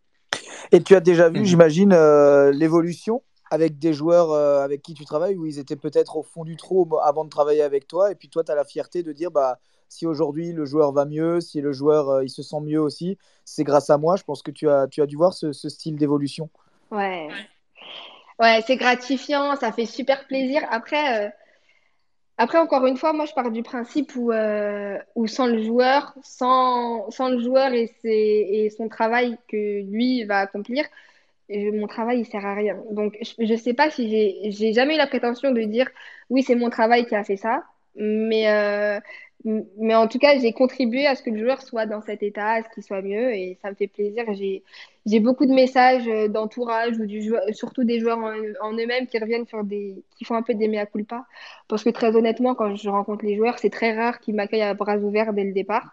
Et tu as déjà vu, Mhm. j'imagine, euh, l'évolution avec des joueurs euh, avec qui tu travailles où ils étaient peut-être au fond du trou avant de travailler avec toi. Et puis toi, tu as la fierté de dire bah, si aujourd'hui le joueur va mieux, si le joueur euh, il se sent mieux aussi, c'est grâce à moi. Je pense que tu as, tu as dû voir ce, ce style d'évolution. Ouais. Ouais, c'est gratifiant, ça fait super plaisir. Après, euh, après, encore une fois, moi, je pars du principe où, euh, où sans le joueur, sans, sans le joueur et, ses, et son travail que lui va accomplir, je- mon travail, il sert à rien. Donc, je, je sais pas si j'ai, j'ai jamais eu la prétention de dire, oui, c'est mon travail qui a fait ça, mais, euh, m- mais en tout cas, j'ai contribué à ce que le joueur soit dans cet état, à ce qu'il soit mieux, et ça me fait plaisir. J'ai, j'ai beaucoup de messages euh, d'entourage ou du joueur, surtout des joueurs en, en eux-mêmes qui reviennent sur des, qui font un peu des mea culpa, parce que très honnêtement, quand je rencontre les joueurs, c'est très rare qu'ils m'accueillent à bras ouverts dès le départ.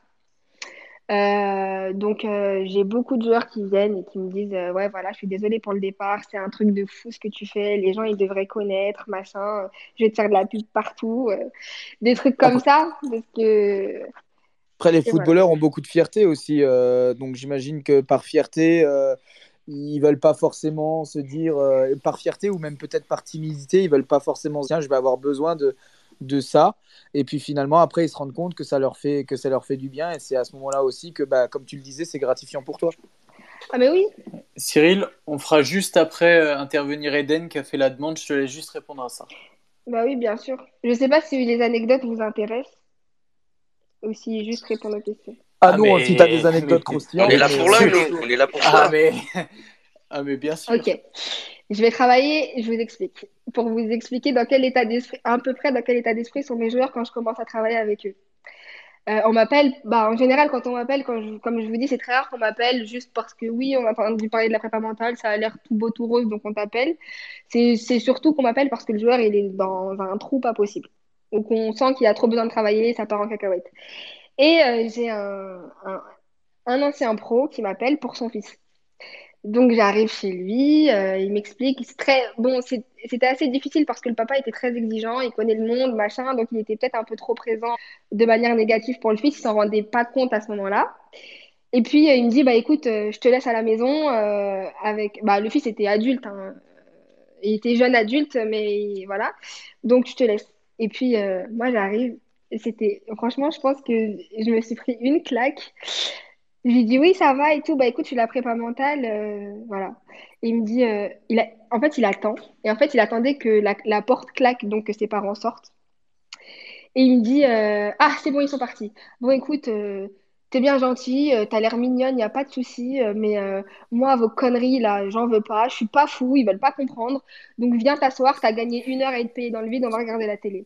Euh, donc, euh, j'ai beaucoup de joueurs qui viennent et qui me disent euh, ouais, voilà, je suis désolée pour le départ, c'est un truc de fou ce que tu fais, les gens ils devraient connaître, machin, euh, je vais te faire de la pub partout, euh, des trucs comme Après, ça, parce que. après, les Et voilà. footballeurs ont beaucoup de fierté aussi. Euh, donc, j'imagine que par fierté, euh, ils veulent pas forcément se dire, euh, par fierté ou même peut-être par timidité, ils veulent pas forcément se dire, tiens, je vais avoir besoin de, de ça. Et puis finalement, après, ils se rendent compte que ça leur fait, que ça leur fait du bien. Et c'est à ce moment-là aussi que, bah, comme tu le disais, c'est gratifiant pour toi. Ah, mais oui, Cyril, on fera juste après euh, intervenir Eden qui a fait la demande. Je te laisse juste répondre à ça. bah oui, bien sûr. Je sais pas si les anecdotes vous intéressent ou si juste répondre aux questions. Ah Ah non, si tu as des mais, mais, anecdotes On est croustillantes, mais là mais bien pour euh, ça, sûr. on est nous. chaud. On est là pour Ah ça. mais, ah mais bien sûr. Ok, je vais travailler, je vous explique. Pour vous expliquer dans quel état d'esprit, à peu près dans quel état d'esprit sont mes joueurs quand je commence à travailler avec eux. Euh, on m'appelle, bah, en général, quand on m'appelle, quand je- comme je vous dis, c'est très rare qu'on m'appelle juste parce que oui, on a entendu parler de la prépa mentale, ça a l'air tout beau, tout rose, donc on t'appelle. C'est, c'est surtout qu'on m'appelle parce que le joueur, il est dans un trou pas possible. Donc on sent qu'il a trop besoin de travailler, ça part en cacahuète. Et euh, j'ai un, un, un ancien pro qui m'appelle pour son fils. Donc j'arrive chez lui, euh, il m'explique, c'est très bon, c'est- c'était assez difficile parce que le papa était très exigeant, il connaît le monde, machin, donc il était peut-être un peu trop présent de manière négative pour le fils, il s'en rendait pas compte à ce moment-là. Et puis euh, il me dit bah écoute, euh, je te laisse à la maison euh, avec bah le fils était adulte, hein. Il était jeune adulte, mais voilà, donc je te laisse. Et puis euh, moi j'arrive, et c'était franchement, je pense que je me suis pris une claque. Je lui dis oui, ça va et tout. Bah écoute, je suis la prépa mentale, euh, voilà. Et il me dit, euh, il a, en fait, il attend. Et en fait, il attendait que la, la porte claque, donc que ses parents sortent. Et il me dit, euh, ah, c'est bon, ils sont partis. Bon, écoute, euh, t'es bien gentil, euh, t'as l'air mignonne, y a pas de souci, euh, mais euh, moi, vos conneries, là, j'en veux pas. Je suis pas fou, ils veulent pas comprendre. Donc viens t'asseoir, t'as gagné une heure à être payé dans le vide, on va regarder la télé.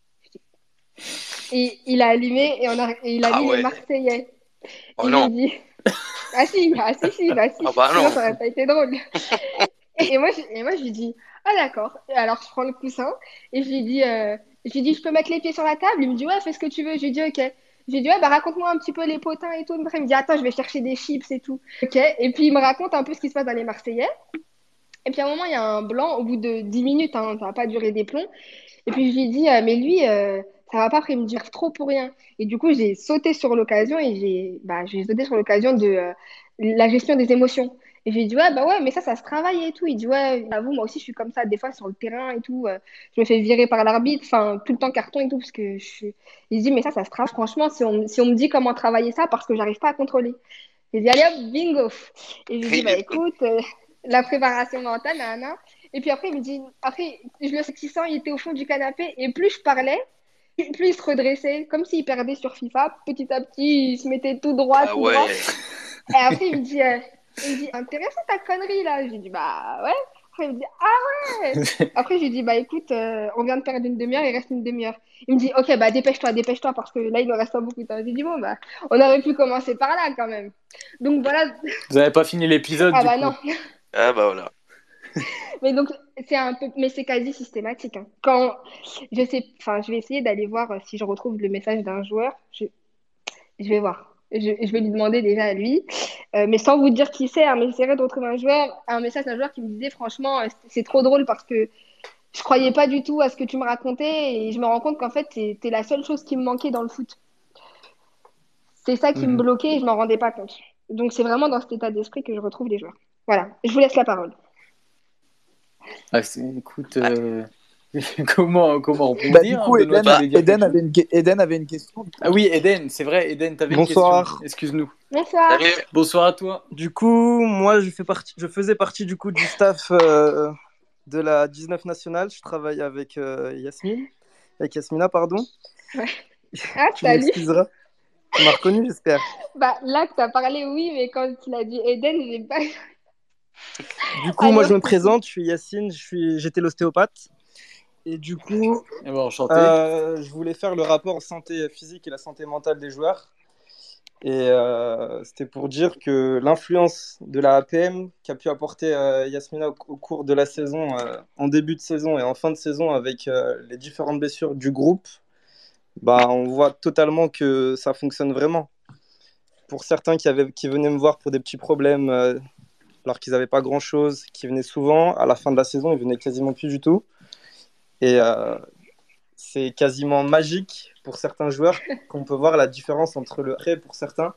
Et il a allumé et, on a, et il a Ah mis les ouais. Marseillais. Oh Et je lui non. dis, ah si, ah si, si, bah si, Ah bah sinon non. ça aurait pas été drôle. Et, et moi, je, et moi, je lui dis, ah d'accord. Et alors, je prends le coussin et je lui dis, euh, je lui dis, je peux mettre les pieds sur la table? Il me dit, ouais, fais ce que tu veux. Je lui dis, ok. Je lui dis, ouais, bah raconte-moi un petit peu les potins et tout. Après, il me dit, attends, je vais chercher des chips et tout. Ok. Et puis, il me raconte un peu ce qui se passe dans les Marseillais. Et puis, à un moment, il y a un blanc au bout de dix minutes, hein, ça va pas durer des plombs. Et puis, je lui dis, euh, mais lui, euh, ça va pas, après, il me dit trop pour rien. Et du coup, j'ai sauté sur l'occasion et j'ai bah, j'ai sauté sur l'occasion de euh, la gestion des émotions. Et j'ai dit, ouais, bah ouais, mais ça, ça se travaille et tout. Il dit, ouais, j'avoue, moi aussi, je suis comme ça, des fois, sur le terrain et tout. euh, je me fais virer par l'arbitre, enfin, tout le temps carton et tout, parce que je suis. Il dit, mais ça, ça se travaille. Franchement, si on, si on me dit comment travailler ça, parce que j'arrive pas à contrôler. J'ai dit, allez hop, bingo. Et je lui dis, Il bah est bon. écoute, euh, la préparation mentale, nanana. Et puis après, il me dit, après, je le sens, il était au fond du canapé, et plus je parlais, plus il se redressait, comme s'il perdait sur FIFA. Petit à petit, il se mettait tout droit, Ah tout droit. ouais. Et après, il me dit, euh, il me dit, intéressant ta connerie là. J'ai dit, bah ouais. Après, il me dit, ah ouais. Après, j'ai dit, bah écoute, euh, on vient de perdre une demi-heure, il reste une demi-heure. Il me dit, ok, bah dépêche-toi, dépêche-toi, parce que là, il ne reste pas beaucoup de temps. J'ai dit, bon, bah, on aurait pu commencer par là quand même. Donc voilà. Vous n'avez pas fini l'épisode Ah du bah coup. non. Ah bah voilà. Mais donc, c'est un peu, mais c'est quasi systématique, hein. Quand je sais, enfin, je vais essayer d'aller voir euh, si je retrouve le message d'un joueur. Je, je vais voir. Je, je vais lui demander déjà à lui, Euh, mais sans vous dire qui c'est, hein, mais j'essaierai de retrouver un joueur, un message d'un joueur qui me disait franchement, euh, c'est c'est trop drôle parce que je croyais pas du tout à ce que tu me racontais et je me rends compte qu'en fait, c'était la seule chose qui me manquait dans le foot. C'est ça qui me Mhm. bloquait et je m'en rendais pas compte. Donc, c'est vraiment dans cet état d'esprit que je retrouve les joueurs. Voilà, je vous laisse la parole. Ah, c'est- écoute, euh, comment, comment Bah, du rebondir, hein, coup, Benoît, tu Eden, Bah, voulais dire Eden, quelque chose? avait une, que- Eden avait une question. Ah oui, Eden, c'est vrai, Eden, t'avais une question. Bonsoir. Excuse-nous. Bonsoir. salut. Bonsoir à toi. Du coup, moi, je, fais partie, je faisais partie du coup du staff euh, de la dix-neuf nationale. Je travaille avec euh, Yasmine, avec Yasmina, pardon. Ouais. Ah, Tu salut. m'excuseras. Tu m'as reconnu, j'espère. Bah, là que t'as parlé, oui, mais quand il a dit Eden, j'ai pas. Du coup, moi, je Alors, me présente. Je suis Yacine, je suis, j'étais l'ostéopathe. Et du coup, Eh ben, enchanté. euh, je voulais faire le rapport santé physique et la santé mentale des joueurs. Et euh, c'était pour dire que l'influence de la A P M qu'a pu apporter euh, Yasmina au, au cours de la saison, euh, en début de saison et en fin de saison, avec euh, les différentes blessures du groupe, bah, on voit totalement que ça fonctionne vraiment. Pour certains qui, avaient, qui venaient me voir pour des petits problèmes, euh, alors qu'ils n'avaient pas grand-chose, qui venaient souvent, à la fin de la saison, ils venaient quasiment plus du tout. Et euh, c'est quasiment magique pour certains joueurs qu'on peut voir la différence entre le après pour certains.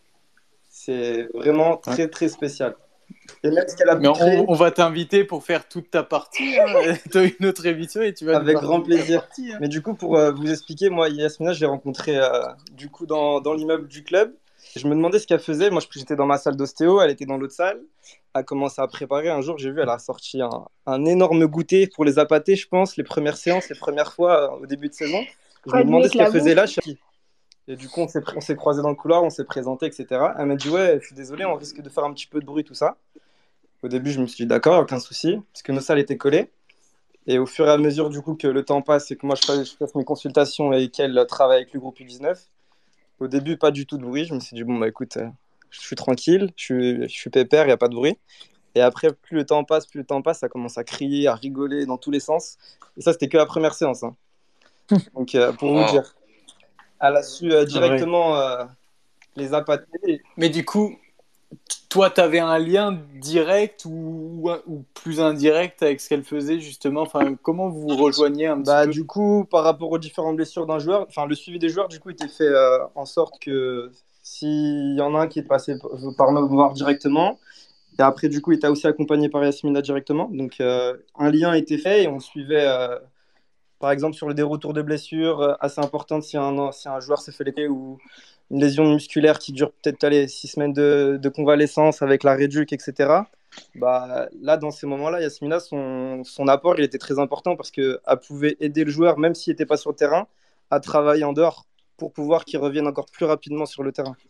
C'est vraiment très très spécial. Et même ce qu'elle a pu Mais créer, on, on va t'inviter pour faire toute ta partie. Hein. Tu as une autre émission et tu vas avec nous grand parler de ta plaisir. partie, hein. Mais du coup, pour euh, vous expliquer, moi, Yasmina, je l'ai rencontrée euh, du coup dans, dans l'immeuble du club. Je me demandais ce qu'elle faisait. Moi, j'étais dans ma salle d'ostéo, elle était dans l'autre salle. Elle a commencé à préparer. Un jour, j'ai vu, elle a sorti un, un énorme goûter pour les appâtés, je pense, les premières séances, les premières fois euh, au début de saison. Je quoi me de mieux demandais que ce qu'elle la faisait bouffe? là. Je sais pas. Et du coup, on s'est, on s'est croisés dans le couloir, on s'est présenté, et cetera. Elle m'a dit, ouais, je suis désolé, on risque de faire un petit peu de bruit, tout ça. Au début, je me suis dit, d'accord, aucun souci, parce que nos salles étaient collées. Et au fur et à mesure du coup que le temps passe et que moi je fasse, je fasse mes consultations et qu'elle travaille avec le groupe U dix-neuf, au début pas du tout de bruit, je me suis dit bon bah écoute, euh, je suis tranquille, je suis, je suis pépère, il n'y a pas de bruit. Et après plus le temps passe, plus le temps passe, ça commence à crier, à rigoler dans tous les sens. Et ça c'était que la première séance. Hein. Donc euh, pour vous Oh. dire, elle a su euh, Ouais. directement euh, les appâter. Mais du coup, toi, tu avais un lien direct ou, ou plus indirect avec ce qu'elle faisait, justement. Enfin, comment vous vous rejoignez un petit Bah, peu? du coup, par rapport aux différentes blessures d'un joueur, enfin, le suivi des joueurs, du coup, était fait euh, en sorte que s'il y en a un qui est passé p- par me voir directement, et après, du coup, il était aussi accompagné par Yasmina directement. Donc, euh, un lien était fait et on suivait, euh, par exemple, sur des retours de blessures euh, assez importantes si un, si un joueur s'est fait l'été ou une lésion musculaire qui dure peut-être allez, six semaines de, de convalescence avec la réduc, et cetera. Bah, là, dans ces moments-là, Yasmina, son, son apport, il était très important parce qu'elle pouvait aider le joueur, même s'il n'était pas sur le terrain, à travailler en dehors pour pouvoir qu'il revienne encore plus rapidement sur le terrain.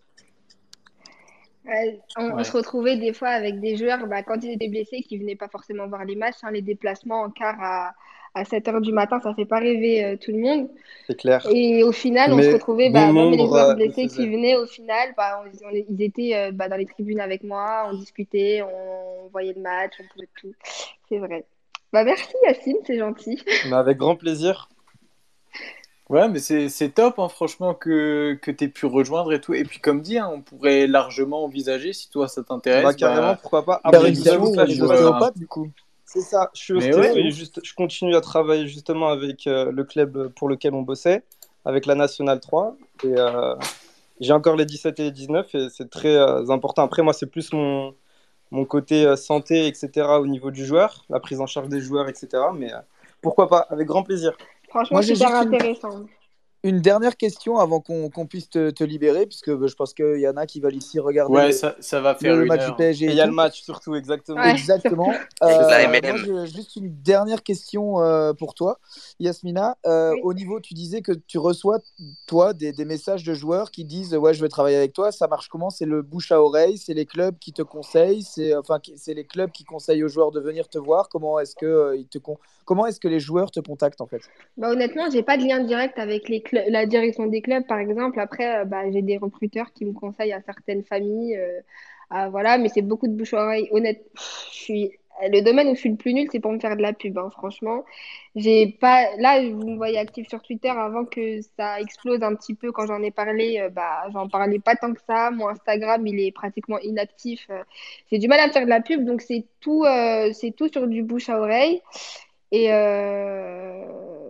Ouais, on, on Ouais. se retrouvait des fois avec des joueurs, bah, quand ils étaient blessés, qui venaient pas forcément voir les matchs, hein, les déplacements en quart à, à sept heures du matin, ça fait pas rêver euh, tout le monde. C'est clair. Et au final, on se Mais retrouvait, bon bah, même les nombre joueurs euh, le blessés qui faisaient. venaient, au final, bah, on- on- ils étaient euh, bah, dans les tribunes avec moi, on discutait, on voyait le match, on pouvait tout. C'est vrai. Bah, merci Yacine, c'est gentil. Mais avec grand plaisir. Ouais, mais c'est c'est top, hein, franchement, que, que tu aies pu rejoindre et tout. Et puis, comme dit, hein, on pourrait largement envisager, si toi ça Bah, t'intéresse, carrément, bah, pourquoi pas. Faire Après, une je une vous avoue session que où là, on je est suis session. pas sur. euh, ostéopathe, du coup. C'est ça, je suis Mais ouais, ostéo et ouf. juste, je continue à travailler justement avec euh, le club pour lequel on bossait, avec la Nationale trois. Et euh, j'ai encore les dix-sept et les dix-neuf et c'est très euh, important. Après, moi, c'est plus mon, mon côté euh, santé, et cetera, au niveau du joueur, la prise en charge des joueurs, et cetera. Mais euh, pourquoi pas, avec grand plaisir. Franchement, Moi, j'ai super juste une, intéressant. une dernière question avant qu'on qu'on puisse te, te libérer, puisque bah, je pense qu'il y en a qui veulent ici regarder Ouais, le, ça, ça va faire le une match du heure. P S G Et il et y a le tout. match surtout, exactement. Ouais, surtout. Exactement. La Euh, moi, M L M. j'ai juste une dernière question euh, pour toi, Yasmina. Euh, Oui. au niveau, tu disais que tu reçois, toi, des, des messages de joueurs qui disent ouais, je veux travailler avec toi. Ça marche comment? C'est le bouche à oreille, c'est les clubs qui te conseillent, c'est enfin, qui- c'est les clubs qui conseillent aux joueurs de venir te voir. Comment est-ce que euh, ils te con- comment est-ce que les joueurs te contactent en fait? Bah, honnêtement, j'ai pas de lien direct avec les cl- la direction des clubs, par exemple. Après, euh, bah, j'ai des recruteurs qui me conseillent à certaines familles. Euh, ah, voilà, mais c'est beaucoup de bouche à oreille. Honnête, pff, je suis le domaine où je suis le plus nul, c'est pour me faire de la pub, hein, franchement. J'ai pas. Là, vous me voyez active sur Twitter avant que ça explose un petit peu quand j'en ai parlé. Euh, bah, j'en parlais pas tant que ça. Mon Instagram, il est pratiquement inactif. Euh, j'ai du mal à me faire de la pub, donc c'est tout, euh, c'est tout sur du bouche à oreille. Et, euh,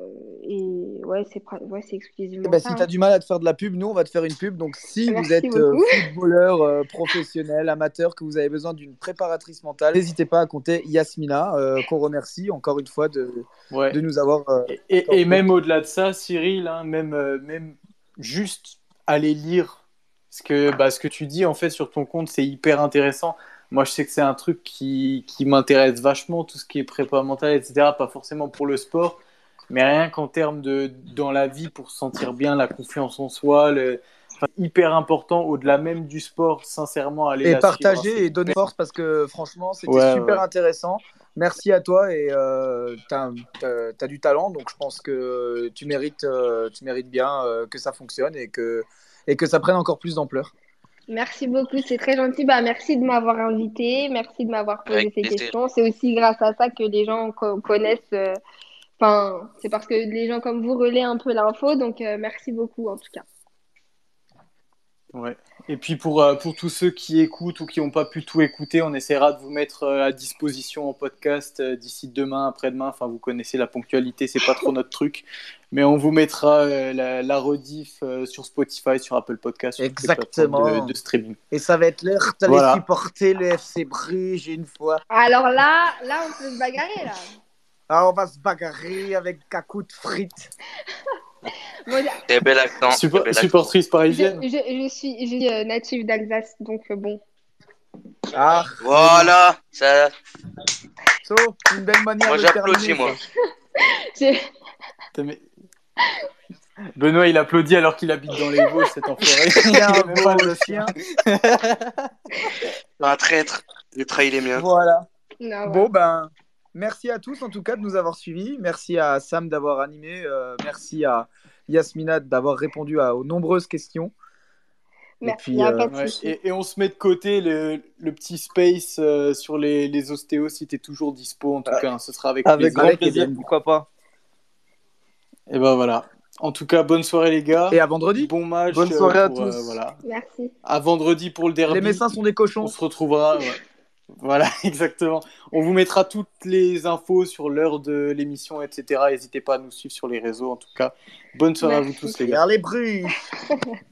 et ouais, c'est pra- ouais, c'est Eh exclusivement ben, ça, si tu as hein. du mal à te faire de la pub, nous, on va te faire une pub. Donc, si vous Merci êtes euh, beaucoup. footballeur euh, professionnel, amateur, que vous avez besoin d'une préparatrice mentale, n'hésitez pas à compter Yasmina, euh, qu'on remercie encore une fois de, Ouais. de nous avoir. euh, Et, et- et accordé. même au-delà de ça, Cyril, hein, même, euh, même juste aller lire ce que, bah, ce que tu dis en fait sur ton compte, c'est hyper intéressant. Moi, je sais que c'est un truc qui, qui m'intéresse vachement, tout ce qui est prépa mentale, et cetera. Pas forcément pour le sport, mais rien qu'en termes de dans la vie pour se sentir bien, la confiance en soi, le, enfin, hyper important au-delà même du sport, sincèrement, aller Et la suivre. partager et donner force parce que franchement, c'était Ouais, super ouais. intéressant. Merci à toi et euh, t'as, t'as- t'as du talent, donc je pense que tu mérites, euh, tu mérites bien euh, que ça fonctionne et que, et que ça prenne encore plus d'ampleur. Merci beaucoup, c'est très gentil. Bah, merci de m'avoir invité, merci de m'avoir posé Avec ces plaisir. questions. C'est aussi grâce à ça que les gens co- connaissent. euh, Enfin, c'est parce que les gens comme vous relaient un peu l'info, donc euh, merci beaucoup en tout cas. Ouais. Et puis pour, euh, pour tous ceux qui écoutent ou qui n'ont pas pu tout écouter, on essaiera de vous mettre euh, à disposition en podcast euh, d'ici demain, après-demain. Enfin, vous connaissez la ponctualité, c'est pas trop notre truc. Mais on vous mettra euh, la, la rediff euh, sur Spotify, sur Apple Podcast, sur toutes les plateformes Exactement. de, de streaming. Et ça va être l'heure d'aller Voilà. supporter le F C Bruges une fois. Alors là, là, on peut se bagarrer là. Ah, on va se bagarrer avec un coup de frites. Moi, Très bel accent. Suppo- très bel accent. supportrice je, parisienne. je, je suis, je suis euh, native d'Alsace, donc euh, bon. Ah, Voilà. Ça... so, une belle manière Moi, de j'applaudis, terminer. moi. ça. J'ai- Putain, mais- Benoît, il applaudit alors qu'il habite dans les Vosges, cet enfoiré. Il Tiens, est même pas beau alsacien. chien. Un traître. J'ai trahi les miens. Voilà. Non, Bon, ouais. ben, merci à tous en tout cas de nous avoir suivis. Merci à Sam d'avoir animé. euh, merci à Yasmina d'avoir répondu à, aux nombreuses questions. Et Mais puis, il n'y a euh, pas de Ouais, souci. et, et on se met de côté le, le petit space euh, sur les, les ostéos si t'es toujours dispo en tout cas, hein, ce sera avec, Avec plaisir. grand Avec plaisir, Eden. pourquoi pas. Et ben voilà. En tout cas, bonne soirée les gars. Et à vendredi. Bon match. Bonne euh, soirée à pour, euh, tous. voilà. Merci. À vendredi pour le derby. Les Messins sont des On cochons. se retrouvera. Ouais. Voilà, exactement. On vous mettra toutes les infos sur l'heure de l'émission, et cetera. N'hésitez pas à nous suivre sur les réseaux en tout cas. Bonne soirée à vous Merci. tous les Et gars. les Bruges.